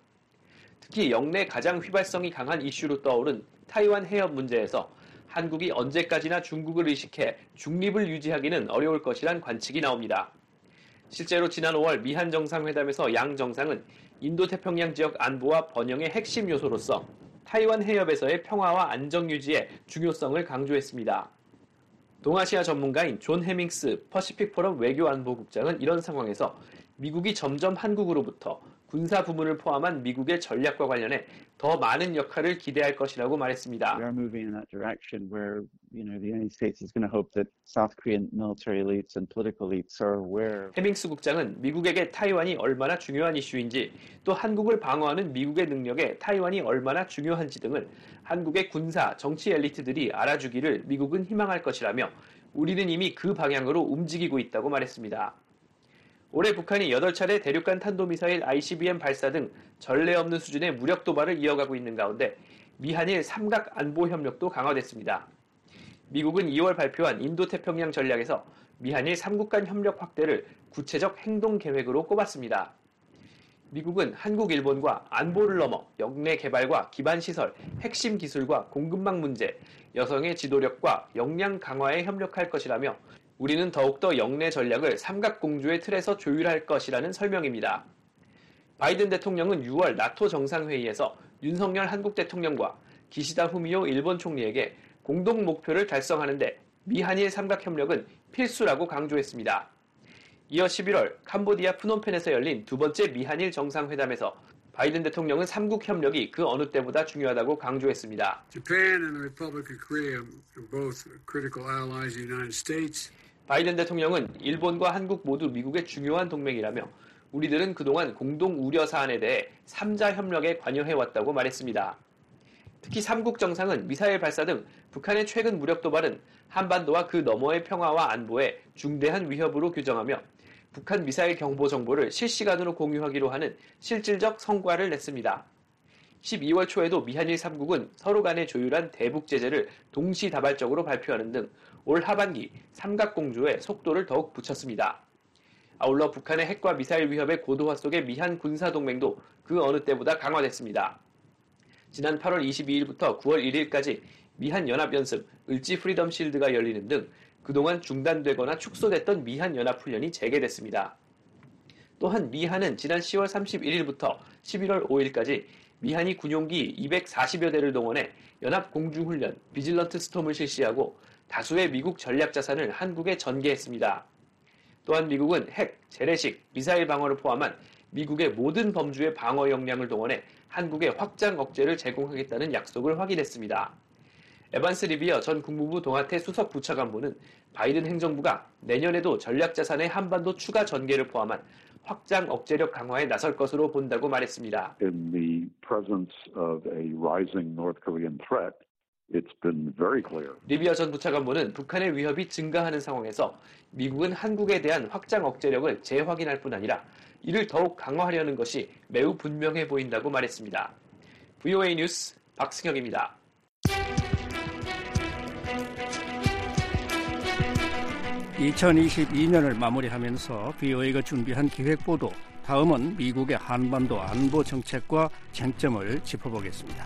특히 영내 가장 휘발성이 강한 이슈로 떠오른 타이완 해협 문제에서 한국이 언제까지나 중국을 의식해 중립을 유지하기는 어려울 것이란 관측이 나옵니다. 실제로 지난 5월 미한 정상회담에서 양 정상은 인도태평양 지역 안보와 번영의 핵심 요소로서 타이완 해협에서의 평화와 안정 유지의 중요성을 강조했습니다. 동아시아 전문가인 존 해밍스 퍼시픽 포럼 외교안보국장은 이런 상황에서 미국이 점점 한국으로부터 군사 부문을 포함한 미국의 전략과 관련해 더 많은 역할을 기대할 것이라고 말했습니다. We are moving in that direction where, the United States is going to hope that South Korean military elites and political elites are aware. 해밍스 국장은 미국에게 타이완이 얼마나 중요한 이슈인지 또 한국을 방어하는 미국의 능력에 타이완이 얼마나 중요한지 등을 한국의 군사, 정치 엘리트들이 알아주기를 미국은 희망할 것이라며 우리는 이미 그 방향으로 움직이고 있다고 말했습니다. 올해 북한이 8차례 대륙간 탄도미사일 ICBM 발사 등 전례 없는 수준의 무력 도발을 이어가고 있는 가운데 미한일 삼각 안보 협력도 강화됐습니다. 미국은 2월 발표한 인도태평양 전략에서 미한일 3국 간 협력 확대를 구체적 행동 계획으로 꼽았습니다. 미국은 한국, 일본과 안보를 넘어 영내 개발과 기반시설, 핵심 기술과 공급망 문제, 여성의 지도력과 역량 강화에 협력할 것이라며 우리는 더욱더 영내 전략을 삼각공조의 틀에서 조율할 것이라는 설명입니다. 바이든 대통령은 6월 나토 정상회의에서 윤석열 한국 대통령과 기시다 후미오 일본 총리에게 공동 목표를 달성하는데 미한일 삼각협력은 필수라고 강조했습니다. 이어 11월 캄보디아 프놈펜에서 열린 두 번째 미한일 정상회담에서 바이든 대통령은 삼국 협력이 그 어느 때보다 중요하다고 강조했습니다. Japan and the Republic of Korea are both critical allies of the United States. 바이든 대통령은 일본과 한국 모두 미국의 중요한 동맹이라며 우리들은 그동안 공동 우려 사안에 대해 3자 협력에 관여해왔다고 말했습니다. 특히 삼국 정상은 미사일 발사 등 북한의 최근 무력 도발은 한반도와 그 너머의 평화와 안보에 중대한 위협으로 규정하며 북한 미사일 경보 정보를 실시간으로 공유하기로 하는 실질적 성과를 냈습니다. 12월 초에도 미한일 3국은 서로 간에 조율한 대북 제재를 동시다발적으로 발표하는 등 올 하반기 삼각공조에 속도를 더욱 붙였습니다. 아울러 북한의 핵과 미사일 위협의 고도화 속의 미한 군사동맹도 그 어느 때보다 강화됐습니다. 지난 8월 22일부터 9월 1일까지 미한 연합연습 을지 프리덤 실드가 열리는 등 그동안 중단되거나 축소됐던 미한 연합훈련이 재개됐습니다. 또한 미한은 지난 10월 31일부터 11월 5일까지 미한이 군용기 240여 대를 동원해 연합공중훈련 비질런트 스톰을 실시하고 다수의 미국 전략자산을 한국에 전개했습니다. 또한 미국은 핵, 재래식, 미사일 방어를 포함한 미국의 모든 범주의 방어 역량을 동원해 한국에 확장 억제를 제공하겠다는 약속을 확인했습니다. 에반스 리비어 전 국무부 동아태 수석 부차관보는 바이든 행정부가 내년에도 전략자산의 한반도 추가 전개를 포함한 확장 억제력 강화에 나설 것으로 본다고 말했습니다. In the presence of a rising North Korean threat, it's been very clear. 리비어 전 부차관보는 북한의 위협이 증가하는 상황에서 미국은 한국에 대한 확장 억제력을 재확인할 뿐 아니라 이를 더욱 강화하려는 것이 매우 분명해 보인다고 말했습니다. VOA 뉴스 박승혁입니다. (2022년을) 마무리하면서 VOA가 준비한 기획보도, 다음은 미국의 한반도 안보 정책과 쟁점을 짚어보겠습니다.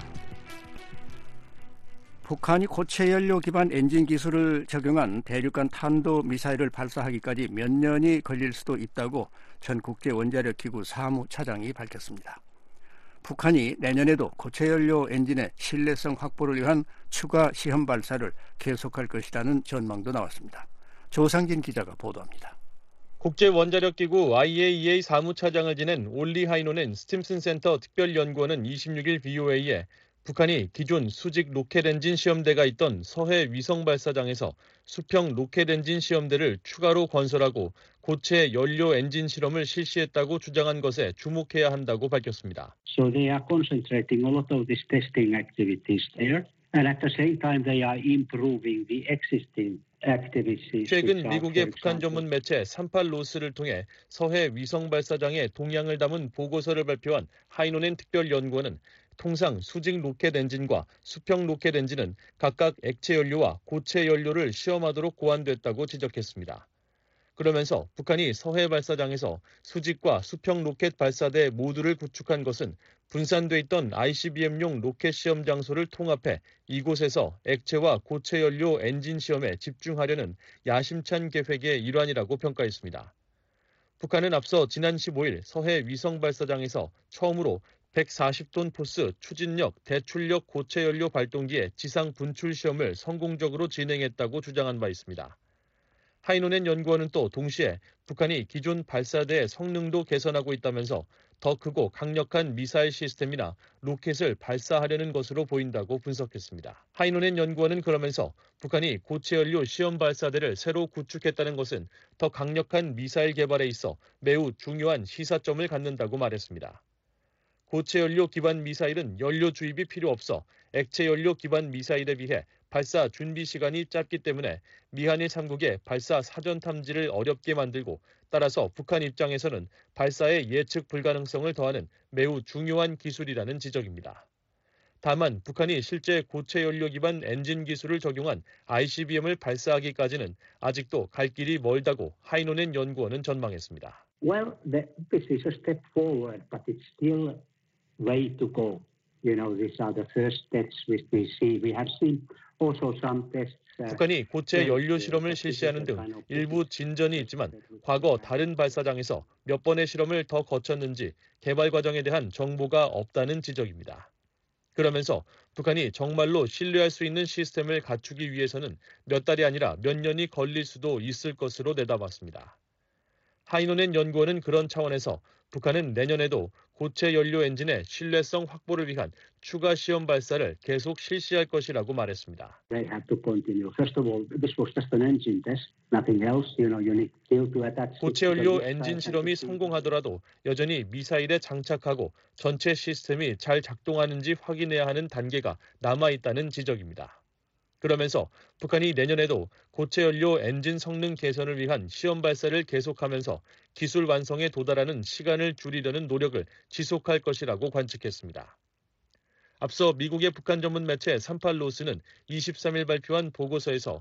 북한이 고체 연료 기반 엔진 기술을 적용한 대륙간 탄도미사일을 발사하기까지 몇 년이 걸릴 수도 있다고 전 국제원자력기구 사무차장이 밝혔습니다. 북한이 내년에도 고체 연료 엔진의 신뢰성 확보를 위한 추가 시험 발사를 계속할 것이라는 전망도 나왔습니다. 조상진 기자가 보도합니다. 국제원자력기구 IAEA 사무차장을 지낸 올리 하이노넨 스팀슨 센터 특별연구원은 26일 VOA에 북한이 기존 수직 로켓 엔진 시험대가 있던 서해 위성 발사장에서 수평 로켓 엔진 시험대를 추가로 건설하고 고체 연료 엔진 실험을 실시했다고 주장한 것에 주목해야 한다고 밝혔습니다. So they are concentrating a lot of these testing activities there, and at the same time they are improving the existing activities. 최근 미국의 북한 전문 매체 38로스를 통해 서해 위성 발사장의 동향을 담은 보고서를 발표한 하이노넨 특별연구원은 통상 수직 로켓 엔진과 수평 로켓 엔진은 각각 액체 연료와 고체 연료를 시험하도록 고안됐다고 지적했습니다. 그러면서 북한이 서해 발사장에서 수직과 수평 로켓 발사대 모두를 구축한 것은 분산돼 있던 ICBM용 로켓 시험 장소를 통합해 이곳에서 액체와 고체 연료 엔진 시험에 집중하려는 야심찬 계획의 일환이라고 평가했습니다. 북한은 앞서 지난 15일 서해 위성 발사장에서 처음으로 140톤 포스 추진력, 대출력 고체 연료 발동기의 지상 분출 시험을 성공적으로 진행했다고 주장한 바 있습니다. 하이노넨 연구원은 또 동시에 북한이 기존 발사대의 성능도 개선하고 있다면서 더 크고 강력한 미사일 시스템이나 로켓을 발사하려는 것으로 보인다고 분석했습니다. 하이노넨 연구원은 그러면서 북한이 고체 연료 시험 발사대를 새로 구축했다는 것은 더 강력한 미사일 개발에 있어 매우 중요한 시사점을 갖는다고 말했습니다. 고체 연료 기반 미사일은 연료 주입이 필요 없어 액체 연료 기반 미사일에 비해 발사 준비 시간이 짧기 때문에 미한일 3국의 발사 사전 탐지를 어렵게 만들고 따라서 북한 입장에서는 발사의 예측 불가능성을 더하는 매우 중요한 기술이라는 지적입니다. 다만 북한이 실제 고체 연료 기반 엔진 기술을 적용한 ICBM을 발사하기까지는 아직도 갈 길이 멀다고 하이노넨 연구원은 전망했습니다. Well, this is a step forward, but it's still way to go. You know, these are the first steps which we see. We have seen also some tests. 북한이 고체 연료 실험을 실시하는 등 일부 진전이 있지만 과거 다른 발사장에서 몇 번의 실험을 더 거쳤는지 개발 과정에 대한 정보가 없다는 지적입니다. 그러면서 북한이 정말로 신뢰할 수 있는 시스템을 갖추기 위해서는 몇 달이 아니라 몇 년이 걸릴 수도 있을 것으로 내다봤습니다. 하이노넨 연구원은 그런 차원에서 북한은 내년에도 고체 연료 엔진의 신뢰성 확보를 위한 추가 시험 발사를 계속 실시할 것이라고 말했습니다. They have to continue. First of all, this was just an engine test. Nothing else. You know, you need still to attach. 고체 연료 엔진 실험이 성공하더라도 여전히 미사일에 장착하고 전체 시스템이 잘 작동하는지 확인해야 하는 단계가 남아 있다는 지적입니다. 그러면서 북한이 내년에도 고체 연료 엔진 성능 개선을 위한 시험 발사를 계속하면서 기술 완성에 도달하는 시간을 줄이려는 노력을 지속할 것이라고 관측했습니다. 앞서 미국의 북한 전문 매체 38로스는 23일 발표한 보고서에서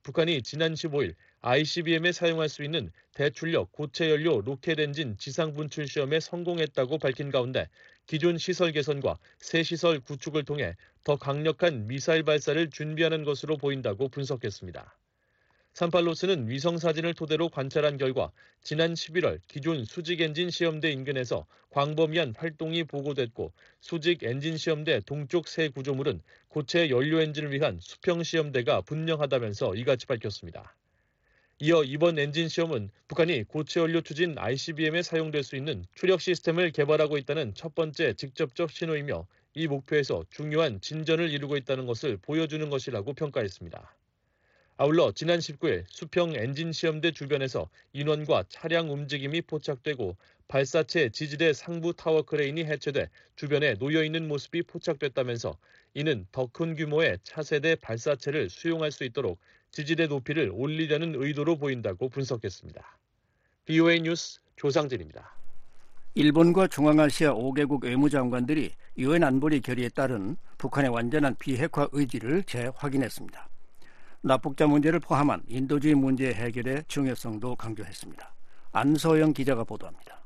북한이 지난 15일 ICBM에 사용할 수 있는 대출력 고체 연료 로켓 엔진 지상 분출 시험에 성공했다고 밝힌 가운데 기존 시설 개선과 새 시설 구축을 통해 더 강력한 미사일 발사를 준비하는 것으로 보인다고 분석했습니다. 산팔로스는 위성 사진을 토대로 관찰한 결과 지난 11월 기존 수직 엔진 시험대 인근에서 광범위한 활동이 보고됐고 수직 엔진 시험대 동쪽 새 구조물은 고체 연료 엔진을 위한 수평 시험대가 분명하다면서 이같이 밝혔습니다. 이어 이번 엔진 시험은 북한이 고체 연료 추진 ICBM에 사용될 수 있는 추력 시스템을 개발하고 있다는 첫 번째 직접적 신호이며 이 목표에서 중요한 진전을 이루고 있다는 것을 보여주는 것이라고 평가했습니다. 아울러 지난 19일 수평 엔진 시험대 주변에서 인원과 차량 움직임이 포착되고 발사체 지지대 상부 타워 크레인이 해체돼 주변에 놓여있는 모습이 포착됐다면서 이는 더 큰 규모의 차세대 발사체를 수용할 수 있도록 지지대 높이를 올리려는 의도로 보인다고 분석했습니다. BOA 뉴스 조상진입니다. 일본과 중앙아시아 5개국 외무장관들이 유엔 안보리 결의에 따른 북한의 완전한 비핵화 의지를 재확인했습니다. 납북자 문제를 포함한 인도주의 문제 해결의 중요성도 강조했습니다. 안소영 기자가 보도합니다.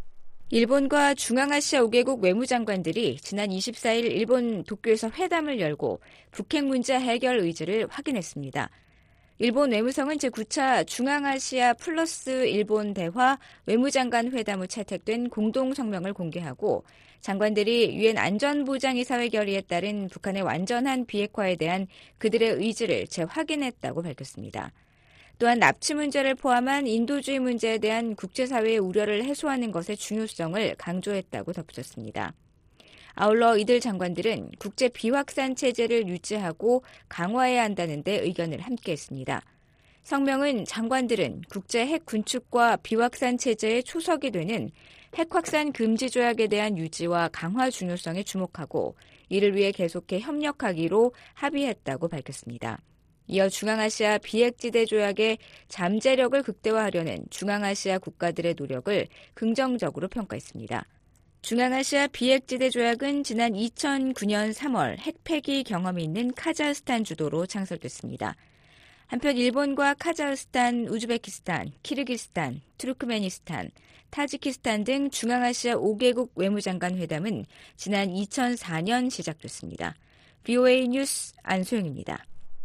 일본과 중앙아시아 5개국 외무장관들이 지난 24일 일본 도쿄에서 회담을 열고 북핵 문제 해결 의지를 확인했습니다. 일본 외무성은 제9차 중앙아시아 플러스 일본 대화 외무장관 회담 후 채택된 공동성명을 공개하고 장관들이 유엔 안전보장이사회 결의에 따른 북한의 완전한 비핵화에 대한 그들의 의지를 재확인했다고 밝혔습니다. 또한 납치 문제를 포함한 인도주의 문제에 대한 국제사회의 우려를 해소하는 것의 중요성을 강조했다고 덧붙였습니다. 아울러 이들 장관들은 국제 비확산 체제를 유지하고 강화해야 한다는 데 의견을 함께했습니다. 성명은 장관들은 국제 핵 군축과 비확산 체제의 초석이 되는 핵 확산 금지 조약에 대한 유지와 강화 중요성에 주목하고 이를 위해 계속해 협력하기로 합의했다고 밝혔습니다. 이어 중앙아시아 비핵지대 조약의 잠재력을 극대화하려는 중앙아시아 국가들의 노력을 긍정적으로 평가했습니다. 중앙아시아 비핵지대 조약은 지난 2009년 3월 핵 폐기 경험이 있는 카자흐스탄 주도로 창설됐습니다. 한편 일본과 카자흐스탄, 우즈베키스탄, 키르기스탄, 투르크메니스탄, 타지키스탄 등 중앙아시아 5개국 외무장관 회담은 지난 2004년 시작됐습니다. BOA 뉴스 안소영입니다.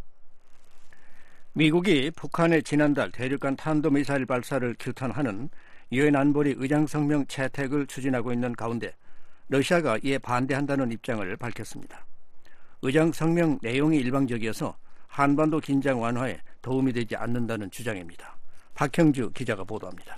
미국이 북한의 지난달 대륙간 탄도미사일 발사를 규탄하는 유엔 안보리 의장성명 채택을 추진하고 있는 가운데 러시아가 이에 반대한다는 입장을 밝혔습니다. 의장성명 내용이 일방적이어서 한반도 긴장 완화에 도움이 되지 않는다는 주장입니다. 박형주 기자가 보도합니다.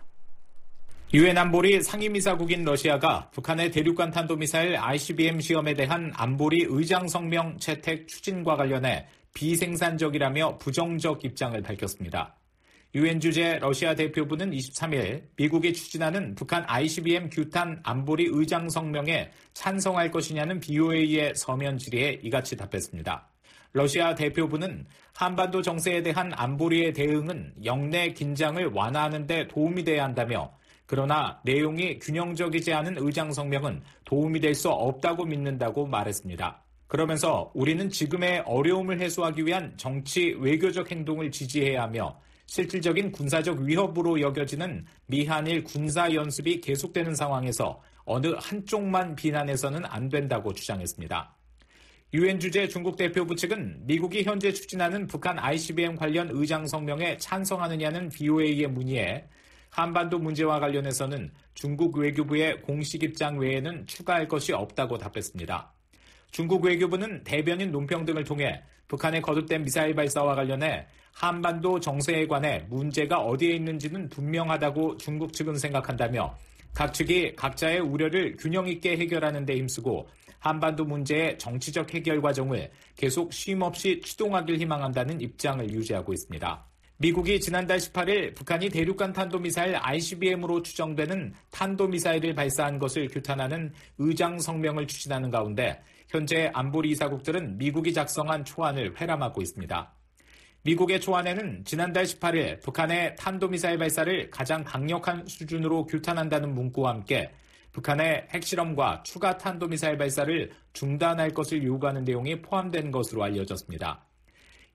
유엔 안보리 상임이사국인 러시아가 북한의 대륙간 탄도미사일 ICBM 시험에 대한 안보리 의장성명 채택 추진과 관련해 비생산적이라며 부정적 입장을 밝혔습니다. 유엔 주재 러시아 대표부는 23일 미국이 추진하는 북한 ICBM 규탄 안보리 의장성명에 찬성할 것이냐는 BOA의 서면 질의에 이같이 답했습니다. 러시아 대표부는 한반도 정세에 대한 안보리의 대응은 영내 긴장을 완화하는 데 도움이 돼야 한다며 그러나 내용이 균형적이지 않은 의장성명은 도움이 될 수 없다고 믿는다고 말했습니다. 그러면서 우리는 지금의 어려움을 해소하기 위한 정치 외교적 행동을 지지해야 하며 실질적인 군사적 위협으로 여겨지는 미한일 군사연습이 계속되는 상황에서 어느 한쪽만 비난해서는 안 된다고 주장했습니다. 유엔 주재 중국 대표부 측은 미국이 현재 추진하는 북한 ICBM 관련 의장성명에 찬성하느냐는 BOA의 문의에 한반도 문제와 관련해서는 중국 외교부의 공식 입장 외에는 추가할 것이 없다고 답했습니다. 중국 외교부는 대변인 논평 등을 통해 북한의 거듭된 미사일 발사와 관련해 한반도 정세에 관해 문제가 어디에 있는지는 분명하다고 중국 측은 생각한다며 각 측이 각자의 우려를 균형 있게 해결하는 데 힘쓰고 한반도 문제의 정치적 해결 과정을 계속 쉼없이 추동하길 희망한다는 입장을 유지하고 있습니다. 미국이 지난달 18일 북한이 대륙간 탄도미사일 ICBM으로 추정되는 탄도미사일을 발사한 것을 규탄하는 의장성명을 추진하는 가운데 현재 안보리 이사국들은 미국이 작성한 초안을 회람하고 있습니다. 미국의 초안에는 지난달 18일 북한의 탄도미사일 발사를 가장 강력한 수준으로 규탄한다는 문구와 함께 북한의 핵실험과 추가 탄도미사일 발사를 중단할 것을 요구하는 내용이 포함된 것으로 알려졌습니다.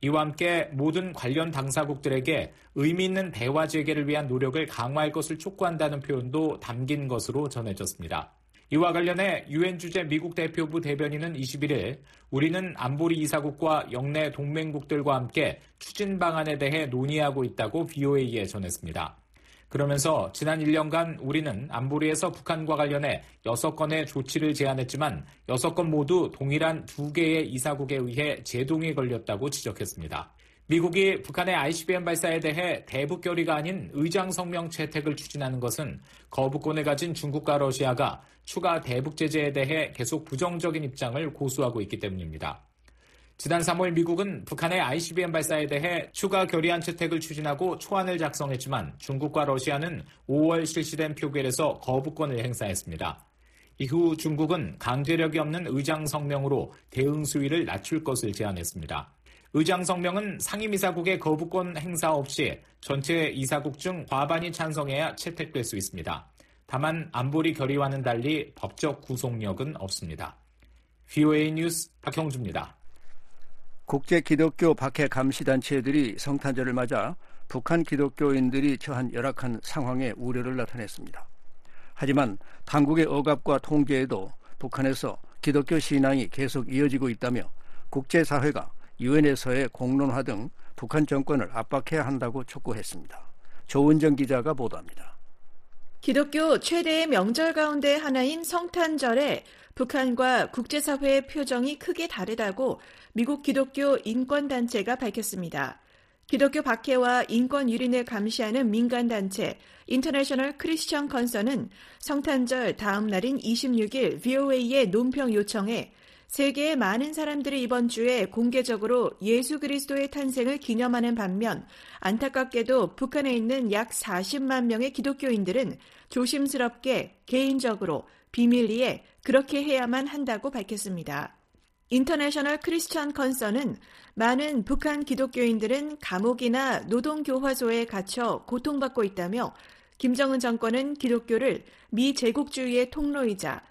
이와 함께 모든 관련 당사국들에게 의미 있는 대화 재개를 위한 노력을 강화할 것을 촉구한다는 표현도 담긴 것으로 전해졌습니다. 이와 관련해 유엔 주재 미국 대표부 대변인은 21일 우리는 안보리 이사국과 영내 동맹국들과 함께 추진 방안에 대해 논의하고 있다고 VOA에 전했습니다. 그러면서 지난 1년간 우리는 안보리에서 북한과 관련해 6건의 조치를 제안했지만 6건 모두 동일한 2개의 이사국에 의해 제동이 걸렸다고 지적했습니다. 미국이 북한의 ICBM 발사에 대해 대북 결의가 아닌 의장 성명 채택을 추진하는 것은 거부권을 가진 중국과 러시아가 추가 대북 제재에 대해 계속 부정적인 입장을 고수하고 있기 때문입니다. 지난 3월 미국은 북한의 ICBM 발사에 대해 추가 결의안 채택을 추진하고 초안을 작성했지만 중국과 러시아는 5월 실시된 표결에서 거부권을 행사했습니다. 이후 중국은 강제력이 없는 의장 성명으로 대응 수위를 낮출 것을 제안했습니다. 의장 성명은 상임이사국의 거부권 행사 없이 전체 이사국 중 과반이 찬성해야 채택될 수 있습니다. 다만 안보리 결의와는 달리 법적 구속력은 없습니다. VOA 뉴스 박형주입니다. 국제 기독교 박해 감시 단체들이 성탄절을 맞아 북한 기독교인들이 처한 열악한 상황에 우려를 나타냈습니다. 하지만 당국의 억압과 통제에도 북한에서 기독교 신앙이 계속 이어지고 있다며 국제사회가 유엔에서의 공론화 등 북한 정권을 압박해야 한다고 촉구했습니다. 조은정 기자가 보도합니다. 기독교 최대의 명절 가운데 하나인 성탄절에 북한과 국제사회의 표정이 크게 다르다고 미국 기독교 인권단체가 밝혔습니다. 기독교 박해와 인권 유린을 감시하는 민간단체 인터내셔널 크리스천 컨서는 성탄절 다음 날인 26일 VOA의 논평 요청에 세계의 많은 사람들이 이번 주에 공개적으로 예수 그리스도의 탄생을 기념하는 반면 안타깝게도 북한에 있는 약 40만 명의 기독교인들은 조심스럽게 개인적으로 비밀리에 그렇게 해야만 한다고 밝혔습니다. 인터내셔널 크리스천 컨서는 많은 북한 기독교인들은 감옥이나 노동교화소에 갇혀 고통받고 있다며 김정은 정권은 기독교를 미제국주의의 통로이자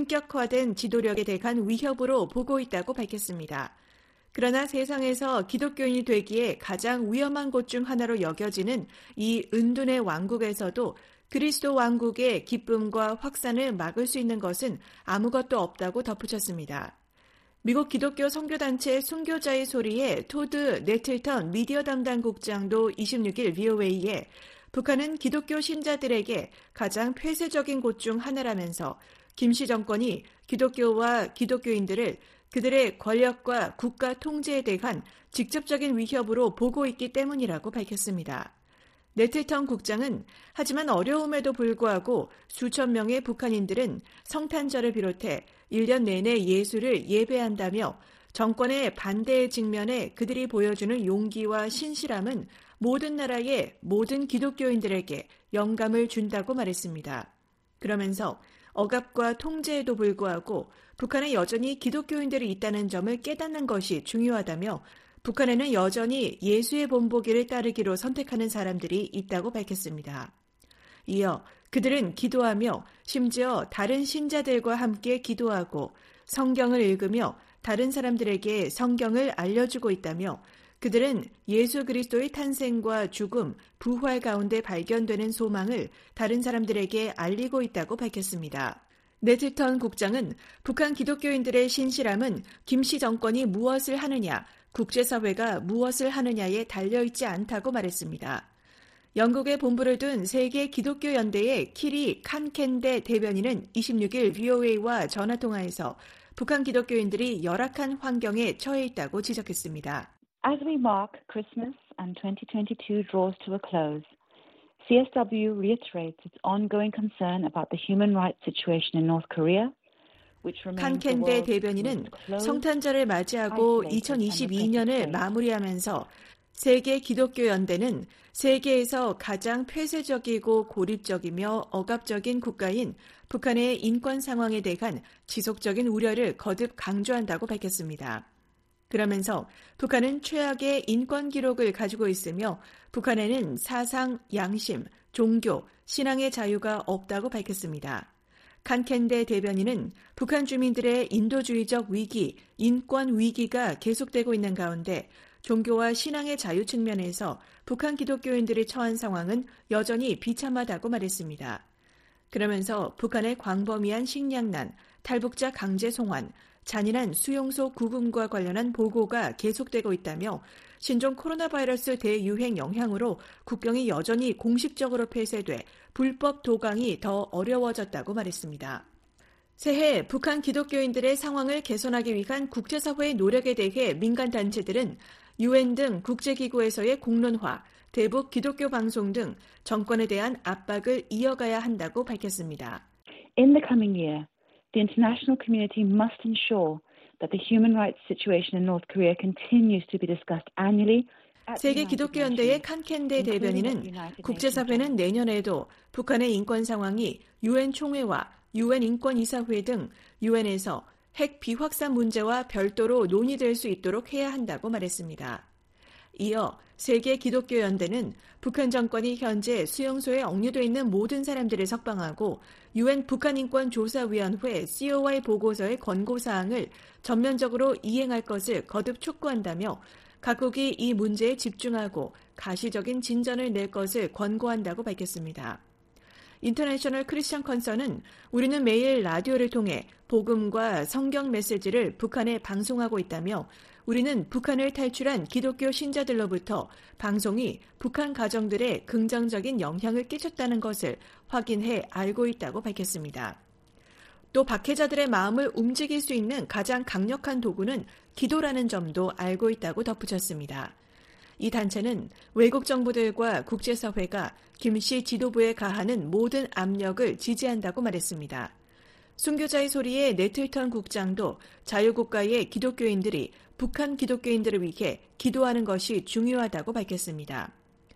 신격화된 지도력에 대한 위협으로 보고 있다고 밝혔습니다. 그러나 세상에서 기독교인이 되기에 가장 위험한 곳 중 하나로 여겨지는 이 은둔의 왕국에서도 그리스도 왕국의 기쁨과 확산을 막을 수 있는 것은 아무것도 없다고 덧붙였습니다. 미국 기독교 선교단체 순교자의 소리의 토드 네틀턴 미디어 담당 국장도 26일 VOA에 북한은 기독교 신자들에게 가장 폐쇄적인 곳 중 하나라면서 김씨 정권이 기독교와 기독교인들을 그들의 권력과 국가 통제에 대한 직접적인 위협으로 보고 있기 때문이라고 밝혔습니다. 네틀턴 국장은 하지만 어려움에도 불구하고 수천 명의 북한인들은 성탄절을 비롯해 1년 내내 예수를 예배한다며 정권의 반대의 직면에 그들이 보여주는 용기와 신실함은 모든 나라의 모든 기독교인들에게 영감을 준다고 말했습니다. 그러면서 억압과 통제에도 불구하고 북한에 여전히 기독교인들이 있다는 점을 깨닫는 것이 중요하다며 북한에는 여전히 예수의 본보기를 따르기로 선택하는 사람들이 있다고 밝혔습니다. 이어 그들은 기도하며 심지어 다른 신자들과 함께 기도하고 성경을 읽으며 다른 사람들에게 성경을 알려주고 있다며 그들은 예수 그리스도의 탄생과 죽음, 부활 가운데 발견되는 소망을 다른 사람들에게 알리고 있다고 밝혔습니다. 네틀턴 국장은 북한 기독교인들의 신실함은 김씨 정권이 무엇을 하느냐, 국제사회가 무엇을 하느냐에 달려있지 않다고 말했습니다. 영국에 본부를 둔 세계 기독교 연대의 키리 칸켄데 대변인은 26일 VOA와 전화통화에서 북한 기독교인들이 열악한 환경에 처해 있다고 지적했습니다. As we mark Christmas and 2022 draws to a close, CSW reiterates its ongoing concern about the human rights situation in North Korea. 칸켄데 대변인은 성탄절을 맞이하고 2022년을 마무리하면서 세계 기독교 연대는 세계에서 가장 폐쇄적이고 고립적이며 억압적인 국가인 북한의 인권 상황에 대한 지속적인 우려를 거듭 강조한다고 밝혔습니다. 그러면서 북한은 최악의 인권 기록을 가지고 있으며 북한에는 사상, 양심, 종교, 신앙의 자유가 없다고 밝혔습니다. 칸켄데 대변인은 북한 주민들의 인도주의적 위기, 인권 위기가 계속되고 있는 가운데 종교와 신앙의 자유 측면에서 북한 기독교인들이 처한 상황은 여전히 비참하다고 말했습니다. 그러면서 북한의 광범위한 식량난, 탈북자 강제 송환, 잔인한 수용소 구금과 관련한 보고가 계속되고 있다며 신종 코로나 바이러스 대유행 영향으로 국경이 여전히 공식적으로 폐쇄돼 불법 도강이 더 어려워졌다고 말했습니다. 새해 북한 기독교인들의 상황을 개선하기 위한 국제사회의 노력에 대해 민간단체들은 UN 등 국제기구에서의 공론화, 대북 기독교 방송 등 정권에 대한 압박을 이어가야 한다고 밝혔습니다. In the coming year, the international community must ensure that the human rights situation in North Korea continues to be discussed annually. 세계 기독교연대의 칸켄데 대변인은 국제사회는 내년에도 북한의 인권 상황이 UN 총회와 UN 인권이사회 등 UN에서 핵 비확산 문제와 별도로 논의될 수 있도록 해야 한다고 말했습니다. 이어 세계 기독교연대는 북한 정권이 현재 수용소에 억류되어 있는 모든 사람들을 석방하고 UN 북한인권조사위원회 COI 보고서의 권고사항을 전면적으로 이행할 것을 거듭 촉구한다며 각국이 이 문제에 집중하고 가시적인 진전을 낼 것을 권고한다고 밝혔습니다. 인터내셔널 크리스천 컨서는 우리는 매일 라디오를 통해 복음과 성경 메시지를 북한에 방송하고 있다며 우리는 북한을 탈출한 기독교 신자들로부터 방송이 북한 가정들에 긍정적인 영향을 끼쳤다는 것을 확인해 알고 있다고 밝혔습니다. 또 박해자들의 마음을 움직일 수 있는 가장 강력한 도구는 기도라는 점도 알고 있다고 덧붙였습니다. 이 단체는 외국 정부들과 국제사회가 김씨 지도부에 가하는 모든 압력을 지지한다고 말했습니다. 순교자의 소리의 네틀턴 국장도 자유국가의 기독교인들이 북한 기독교인들을 위해 기도하는 것이 중요하다고 밝혔습니다.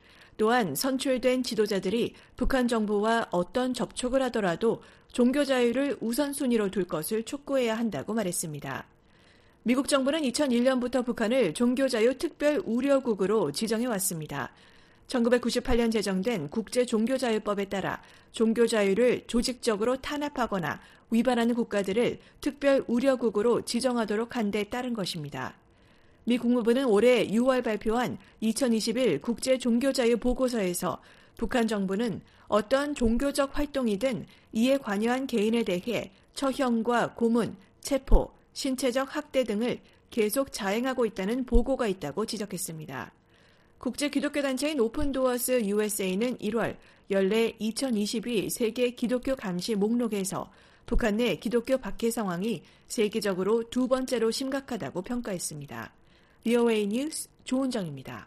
또한 선출된 지도자들이 북한 정부와 어떤 접촉을 하더라도 종교 자유를 우선순위로 둘 것을 촉구해야 한다고 말했습니다. 미국 정부는 2001년부터 북한을 종교자유 특별 우려국으로 지정해왔습니다. 1998년 제정된 국제종교자유법에 따라 종교자유를 조직적으로 탄압하거나 위반하는 국가들을 특별 우려국으로 지정하도록 한 데 따른 것입니다. 미 국무부는 올해 6월 발표한 2021 국제종교자유 보고서에서 북한 정부는 어떤 종교적 활동이든 이에 관여한 개인에 대해 처형과 고문, 체포, 신체적 학대 등을 계속 자행하고 있다는 보고가 있다고 지적했습니다. 국제기독교단체인 오픈도어스 USA는 1월 연례 2022 세계 기독교 감시 목록에서 북한 내 기독교 박해 상황이 세계적으로 두 번째로 심각하다고 평가했습니다. VOA 뉴스 조은정입니다.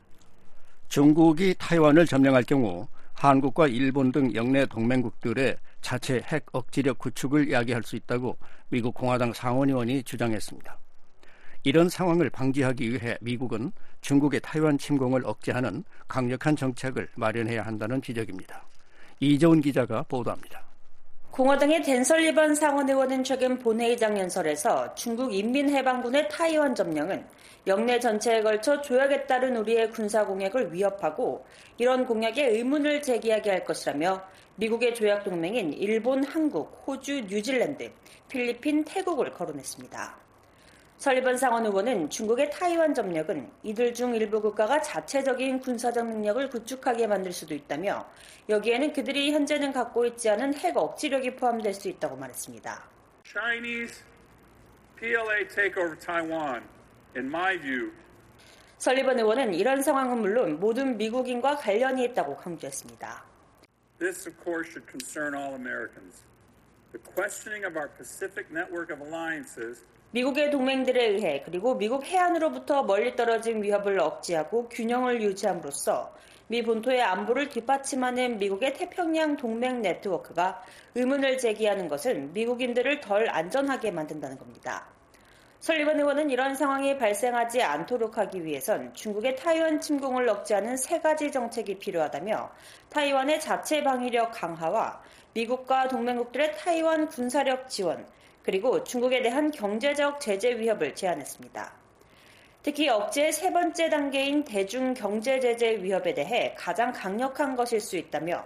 중국이 타이완을 점령할 경우 한국과 일본 등 영내 동맹국들의 자체 핵 억지력 구축을 야기할 수 있다고 미국 공화당 상원의원이 주장했습니다. 이런 상황을 방지하기 위해 미국은 중국의 타이완 침공을 억제하는 강력한 정책을 마련해야 한다는 지적입니다. 이재훈 기자가 보도합니다. 공화당의 댄 설리번 상원의원은 최근 본회의장 연설에서 중국 인민해방군의 타이완 점령은 영내 전체에 걸쳐 조약에 따른 우리의 군사공약을 위협하고 이런 공약에 의문을 제기하게 할 것이라며 미국의 조약 동맹인 일본, 한국, 호주, 뉴질랜드, 필리핀, 태국을 거론했습니다. 설리번 상원의원은 중국의 타이완 점령은 이들 중 일부 국가가 자체적인 군사적 능력을 구축하게 만들 수도 있다며 여기에는 그들이 현재는 갖고 있지 않은 핵 억지력이 포함될 수 있다고 말했습니다. Chinese PLA takeover Taiwan, in my view. 설리번 의원은 이런 상황은 물론 모든 미국인과 관련이 있다고 강조했습니다. This, of course, should concern all Americans. The questioning of our Pacific network of alliances 미국의 동맹들에 의해 그리고 미국 해안으로부터 멀리 떨어진 위협을 억제하고 균형을 유지함으로써 미 본토의 안보를 뒷받침하는 미국의 태평양 동맹 네트워크가 의문을 제기하는 것은 미국인들을 덜 안전하게 만든다는 겁니다. 설리번 의원은 이런 상황이 발생하지 않도록 하기 위해선 중국의 타이완 침공을 억제하는 세 가지 정책이 필요하다며 타이완의 자체 방위력 강화와 미국과 동맹국들의 타이완 군사력 지원, 그리고 중국에 대한 경제적 제재 위협을 제안했습니다. 특히 억제의 세 번째 단계인 대중 경제 제재 위협에 대해 가장 강력한 것일 수 있다며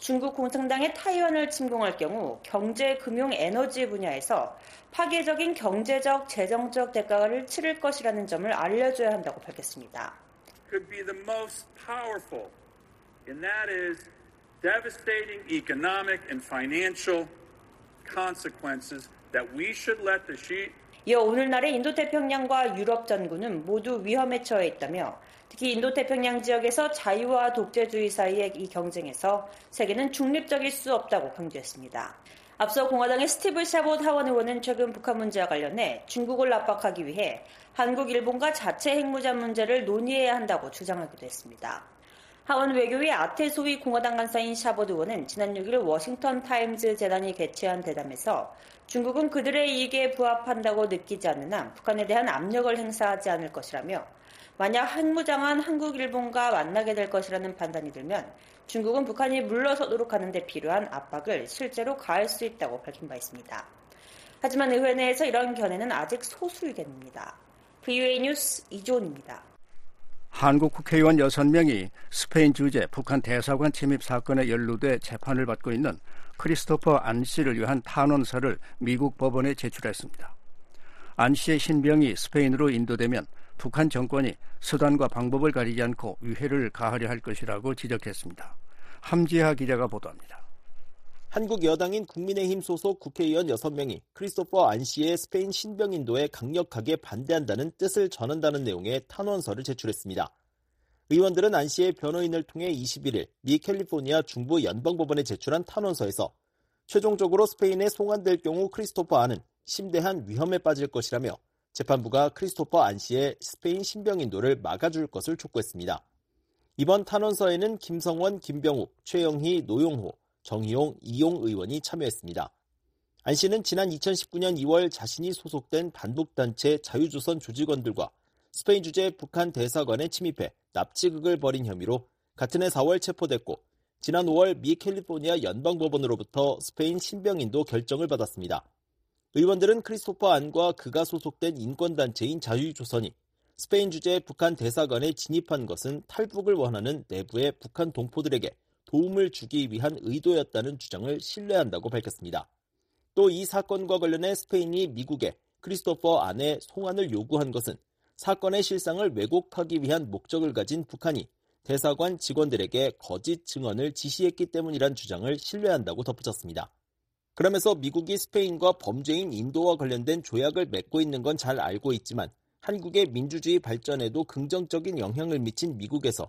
중국 공산당의 타이완을 침공할 경우 경제, 금융, 에너지 분야에서 파괴적인 경제적, 재정적 대가를 치를 것이라는 점을 알려줘야 한다고 밝혔습니다. Could be the most powerful, and that is devastating economic and financial consequences that we should let the Xi. 이어 오늘날의 인도태평양과 유럽 전구는 모두 위험에 처해 있다며 특히 인도태평양 지역에서 자유와 독재주의 사이의 이 경쟁에서 세계는 중립적일 수 없다고 강조했습니다. 앞서 공화당의 스티브 샤봇 하원 의원은 최근 북한 문제와 관련해 중국을 압박하기 위해 한국, 일본과 자체 핵무장 문제를 논의해야 한다고 주장하기도 했습니다. 하원 외교위 아태소위 공화당 간사인 샤봇 의원은 지난 6일 워싱턴 타임즈 재단이 개최한 대담에서 중국은 그들의 이익에 부합한다고 느끼지 않는 한 북한에 대한 압력을 행사하지 않을 것이라며 만약 핵무장한 한국, 일본과 만나게 될 것이라는 판단이 들면 중국은 북한이 물러서도록 하는 데 필요한 압박을 실제로 가할 수 있다고 밝힌 바 있습니다. 하지만 의회 내에서 이런 견해는 아직 소수 의견입니다. VOA 뉴스 이조은입니다. 한국 국회의원 6명이 스페인 주재 북한 대사관 침입 사건에 연루돼 재판을 받고 있는 크리스토퍼 안 씨를 위한 탄원서를 미국 법원에 제출했습니다. 안 씨의 신병이 스페인으로 인도되면 북한 정권이 수단과 방법을 가리지 않고 위해를 가하려 할 것이라고 지적했습니다. 함지하 기자가 보도합니다. 한국 여당인 국민의힘 소속 국회의원 6명이 크리스토퍼 안 씨의 스페인 신병 인도에 강력하게 반대한다는 뜻을 전한다는 내용의 탄원서를 제출했습니다. 의원들은 안 씨의 변호인을 통해 21일 미 캘리포니아 중부 연방법원에 제출한 탄원서에서 최종적으로 스페인에 송환될 경우 크리스토퍼 안은 심대한 위험에 빠질 것이라며 재판부가 크리스토퍼 안 씨의 스페인 신병 인도를 막아줄 것을 촉구했습니다. 이번 탄원서에는 김성원, 김병욱, 최영희, 노용호, 정희용, 이용 의원이 참여했습니다. 안 씨는 지난 2019년 2월 자신이 소속된 반북단체 자유조선 조직원들과 스페인 주재 북한 대사관에 침입해 납치극을 벌인 혐의로 같은 해 4월 체포됐고 지난 5월 미 캘리포니아 연방법원으로부터 스페인 신병인도 결정을 받았습니다. 의원들은 크리스토퍼 안과 그가 소속된 인권단체인 자유조선이 스페인 주재 북한 대사관에 진입한 것은 탈북을 원하는 내부의 북한 동포들에게 도움을 주기 위한 의도였다는 주장을 신뢰한다고 밝혔습니다. 또 이 사건과 관련해 스페인이 미국에 크리스토퍼 안의 송환을 요구한 것은 사건의 실상을 왜곡하기 위한 목적을 가진 북한이 대사관 직원들에게 거짓 증언을 지시했기 때문이란 주장을 신뢰한다고 덧붙였습니다. 그러면서 미국이 스페인과 범죄인 인도와 관련된 조약을 맺고 있는 건 잘 알고 있지만 한국의 민주주의 발전에도 긍정적인 영향을 미친 미국에서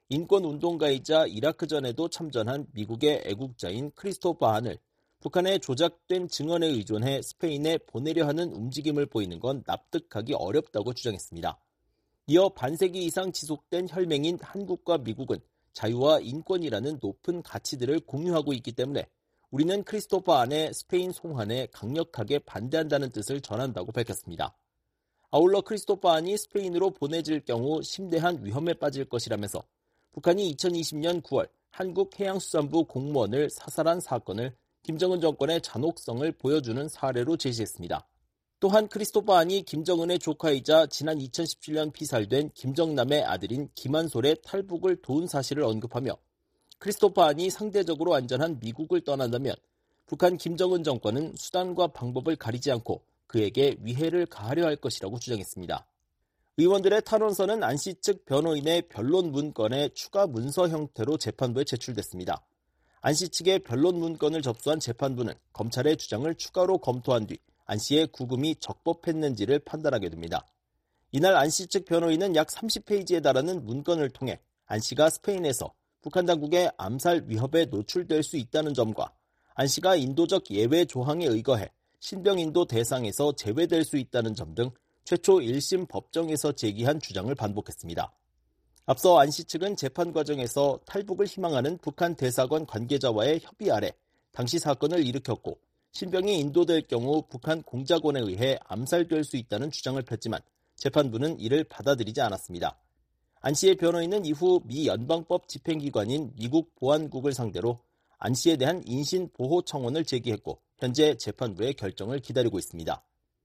인권운동가이자 이라크전에도 참전한 미국의 애국자인 크리스토퍼 안을 북한의 조작된 증언에 의존해 스페인에 보내려 하는 움직임을 보이는 건 납득하기 어렵다고 주장했습니다. 이어 반세기 이상 지속된 혈맹인 한국과 미국은 자유와 인권이라는 높은 가치들을 공유하고 있기 때문에 우리는 크리스토퍼 안의 스페인 송환에 강력하게 반대한다는 뜻을 전한다고 밝혔습니다. 아울러 크리스토퍼 안이 스페인으로 보내질 경우 심대한 위험에 빠질 것이라면서 북한이 2020년 9월 한국 해양수산부 공무원을 사살한 사건을 김정은 정권의 잔혹성을 보여주는 사례로 제시했습니다. 또한 크리스토퍼 안이 김정은의 조카이자 지난 2017년 피살된 김정남의 아들인 김한솔의 탈북을 도운 사실을 언급하며 크리스토퍼 안이 상대적으로 안전한 미국을 떠난다면 북한 김정은 정권은 수단과 방법을 가리지 않고 그에게 위해를 가하려 할 것이라고 주장했습니다. 의원들의 탄원서는 안 씨 측 변호인의 변론 문건의 추가 문서 형태로 재판부에 제출됐습니다. 안 씨 측의 변론 문건을 접수한 재판부는 검찰의 주장을 추가로 검토한 뒤 안 씨의 구금이 적법했는지를 판단하게 됩니다. 이날 안 씨 측 변호인은 약 30페이지에 달하는 문건을 통해 안 씨가 스페인에서 북한 당국의 암살 위협에 노출될 수 있다는 점과 안 씨가 인도적 예외 조항에 의거해 신병인도 대상에서 제외될 수 있다는 점 등 최초 1심 법정에서 제기한 주장을 반복했습니다. 앞서 안 씨 측은 재판 과정에서 탈북을 희망하는 북한 대사관 관계자와의 협의 아래 당시 사건을 일으켰고 신병이 인도될 경우 북한 공작원에 의해 암살될 수 있다는 주장을 폈지만 재판부는 이를 받아들이지 않았습니다. 안 씨의 변호인은 이후 미 연방법 집행기관인 미국 보안국을 상대로 안 씨에 대한 인신보호 청원을 제기했고 현재 재판부의 결정을 기다리고 있습니다.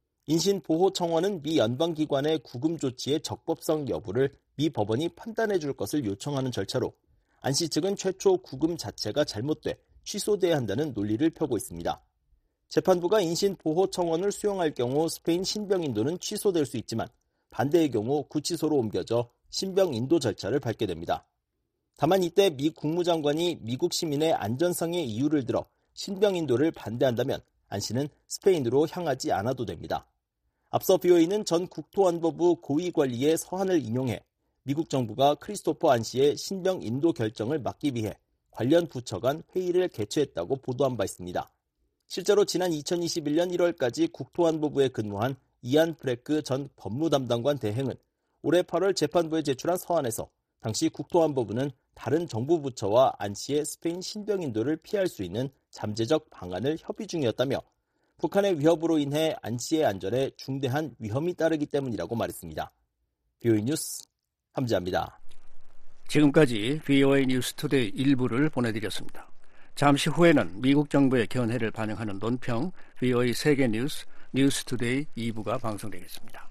인신보호 청원은 미 연방기관의 구금 조치의 적법성 여부를 미 법원이 판단해 줄 것을 요청하는 절차로 안 씨 측은 최초 구금 자체가 잘못돼 취소돼야 한다는 논리를 펴고 있습니다. 재판부가 인신 보호 청원을 수용할 경우 스페인 신병 인도는 취소될 수 있지만 반대의 경우 구치소로 옮겨져 신병 인도 절차를 밟게 됩니다. 다만 이때 미 국무장관이 미국 시민의 안전상의 이유를 들어 신병 인도를 반대한다면 안 씨는 스페인으로 향하지 않아도 됩니다. 앞서 BOA는 전 국토안보부 고위관리의 서한을 인용해 미국 정부가 크리스토퍼 안 씨의 신병 인도 결정을 막기 위해 관련 부처 간 회의를 개최했다고 보도한 바 있습니다. 실제로 지난 2021년 1월까지 국토안보부에 근무한 이안 프레크 전 법무담당관 대행은 올해 8월 재판부에 제출한 서한에서 당시 국토안보부는 다른 정부 부처와 안 씨의 스페인 신병 인도를 피할 수 있는 잠재적 방안을 협의 중이었다며 북한의 위협으로 인해 안 씨의 안전에 중대한 위험이 따르기 때문이라고 말했습니다. BOA 뉴스 함지아입니다. 지금까지 BOA 뉴스 투데이 1부를 보내드렸습니다. 잠시 후에는 미국 정부의 견해를 반영하는 논평 BOA 세계 뉴스 뉴스 투데이 2부가 방송되겠습니다.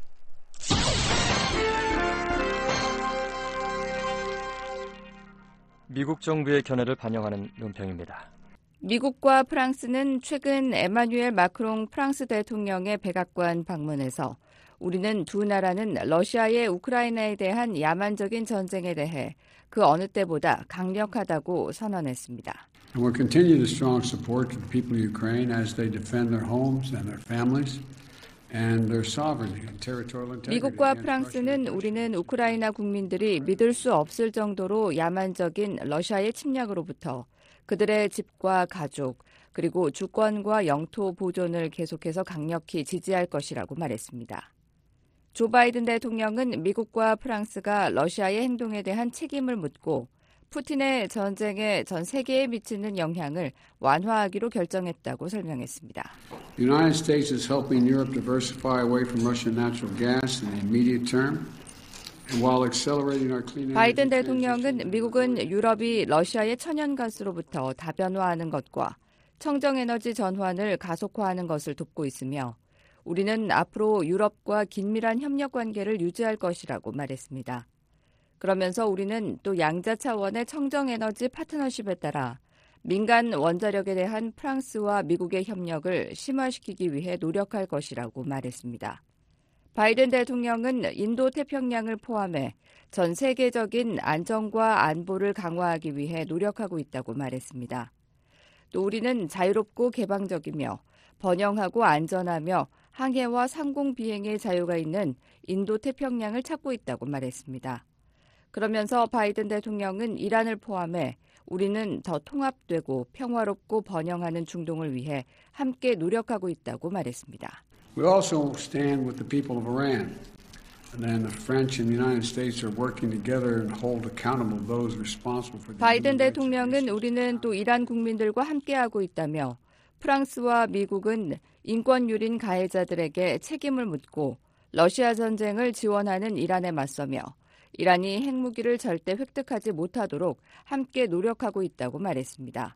미국 정부의 견해를 반영하는 논평입니다. 미국과 프랑스는 최근 에마뉴엘 마크롱 프랑스 대통령의 백악관 방문에서 우리는 두 나라는 러시아의 우크라이나에 대한 야만적인 전쟁에 대해 그 어느 때보다 강력하다고 선언했습니다. And we'll continue the strong support to the people of Ukraine as they defend their homes and their families and their sovereignty and territorial integrity. 미국과 프랑스는 우리는 우크라이나 국민들이 믿을 수 없을 정도로 야만적인 러시아의 침략으로부터 그들의 집과 가족 그리고 주권과 영토 보존을 계속해서 강력히 지지할 것이라고 말했습니다. 조 바이든 대통령은 미국과 프랑스가 러시아의 행동에 대한 책임을 묻고 푸틴의 전쟁에 전 세계에 미치는 영향을 완화하기로 결정했다고 설명했습니다. The United States is helping Europe diversify away from Russian natural gas in the immediate term. And while accelerating our clean energy 바이든 대통령은 미국은 유럽이 러시아의 천연가스로부터 다변화하는 것과 청정에너지 전환을 가속화하는 것을 돕고 있으며 우리는 앞으로 유럽과 긴밀한 협력 관계를 유지할 것이라고 말했습니다. 그러면서 우리는 또 양자 차원의 청정에너지 파트너십에 따라 민간 원자력에 대한 프랑스와 미국의 협력을 심화시키기 위해 노력할 것이라고 말했습니다. 바이든 대통령은 인도 태평양을 포함해 전 세계적인 안정과 안보를 강화하기 위해 노력하고 있다고 말했습니다. 또 우리는 자유롭고 개방적이며 번영하고 안전하며 항해와 상공 비행의 자유가 있는 인도 태평양을 찾고 있다고 말했습니다. 그러면서 바이든 대통령은 이란을 포함해 우리는 더 통합되고 평화롭고 번영하는 중동을 위해 함께 노력하고 있다고 말했습니다. We also stand with the people of Iran. And then the French and the United States are working together and hold accountable those responsible for the 바이든 대통령은 우리는 또 이란 국민들과 함께하고 있다며 프랑스와 미국은 인권 유린 가해자들에게 책임을 묻고 러시아 전쟁을 지원하는 이란에 맞서며 이란이 핵무기를 절대 획득하지 못하도록 함께 노력하고 있다고 말했습니다.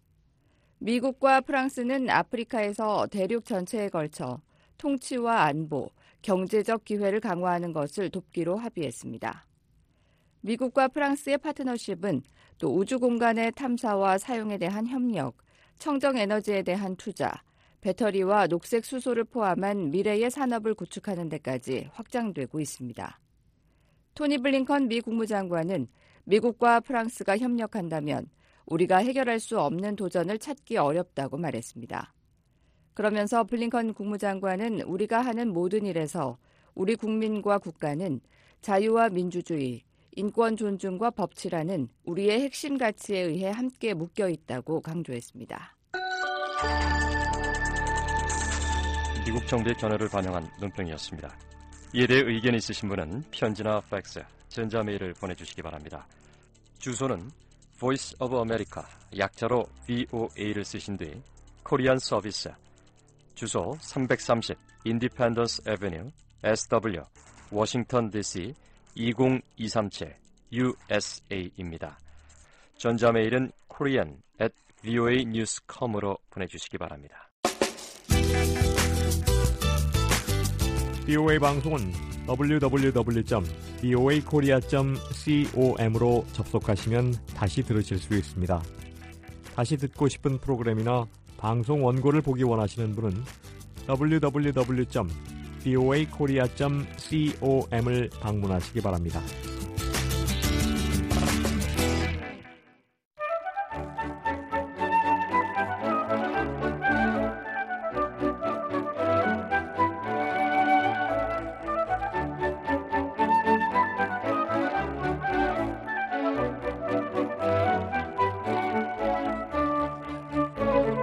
미국과 프랑스는 아프리카에서 대륙 전체에 걸쳐 통치와 안보, 경제적 기회를 강화하는 것을 돕기로 합의했습니다. 미국과 프랑스의 파트너십은 또 우주 공간의 탐사와 사용에 대한 협력, 청정에너지에 대한 투자, 배터리와 녹색 수소를 포함한 미래의 산업을 구축하는 데까지 확장되고 있습니다. 토니 블링컨 미 국무장관은 미국과 프랑스가 협력한다면 우리가 해결할 수 없는 도전을 찾기 어렵다고 말했습니다. 그러면서 블링컨 국무장관은 우리가 하는 모든 일에서 우리 국민과 국가는 자유와 민주주의, 인권 존중과 법치라는 우리의 핵심 가치에 의해 함께 묶여 있다고 강조했습니다. 미국 정부의 견해를 반영한 논평이었습니다. 이에 대해 의견이 있으신 분은 편지나 팩스, 전자메일을 보내주시기 바랍니다. 주소는 Voice of America, 약자로 VOA를 쓰신 뒤 코리안 서비스, 주소 330 Independence Avenue, SW, 워싱턴 DC 20237 USA입니다. 전자메일은 korean@voanews.com으로 보내주시기 바랍니다. BOA 방송은 www.voakorea.com으로 접속하시면 다시 들으실 수 있습니다. 다시 듣고 싶은 프로그램이나 방송 원고를 보기 원하시는 분은 www.voakorea.com을 방문하시기 바랍니다.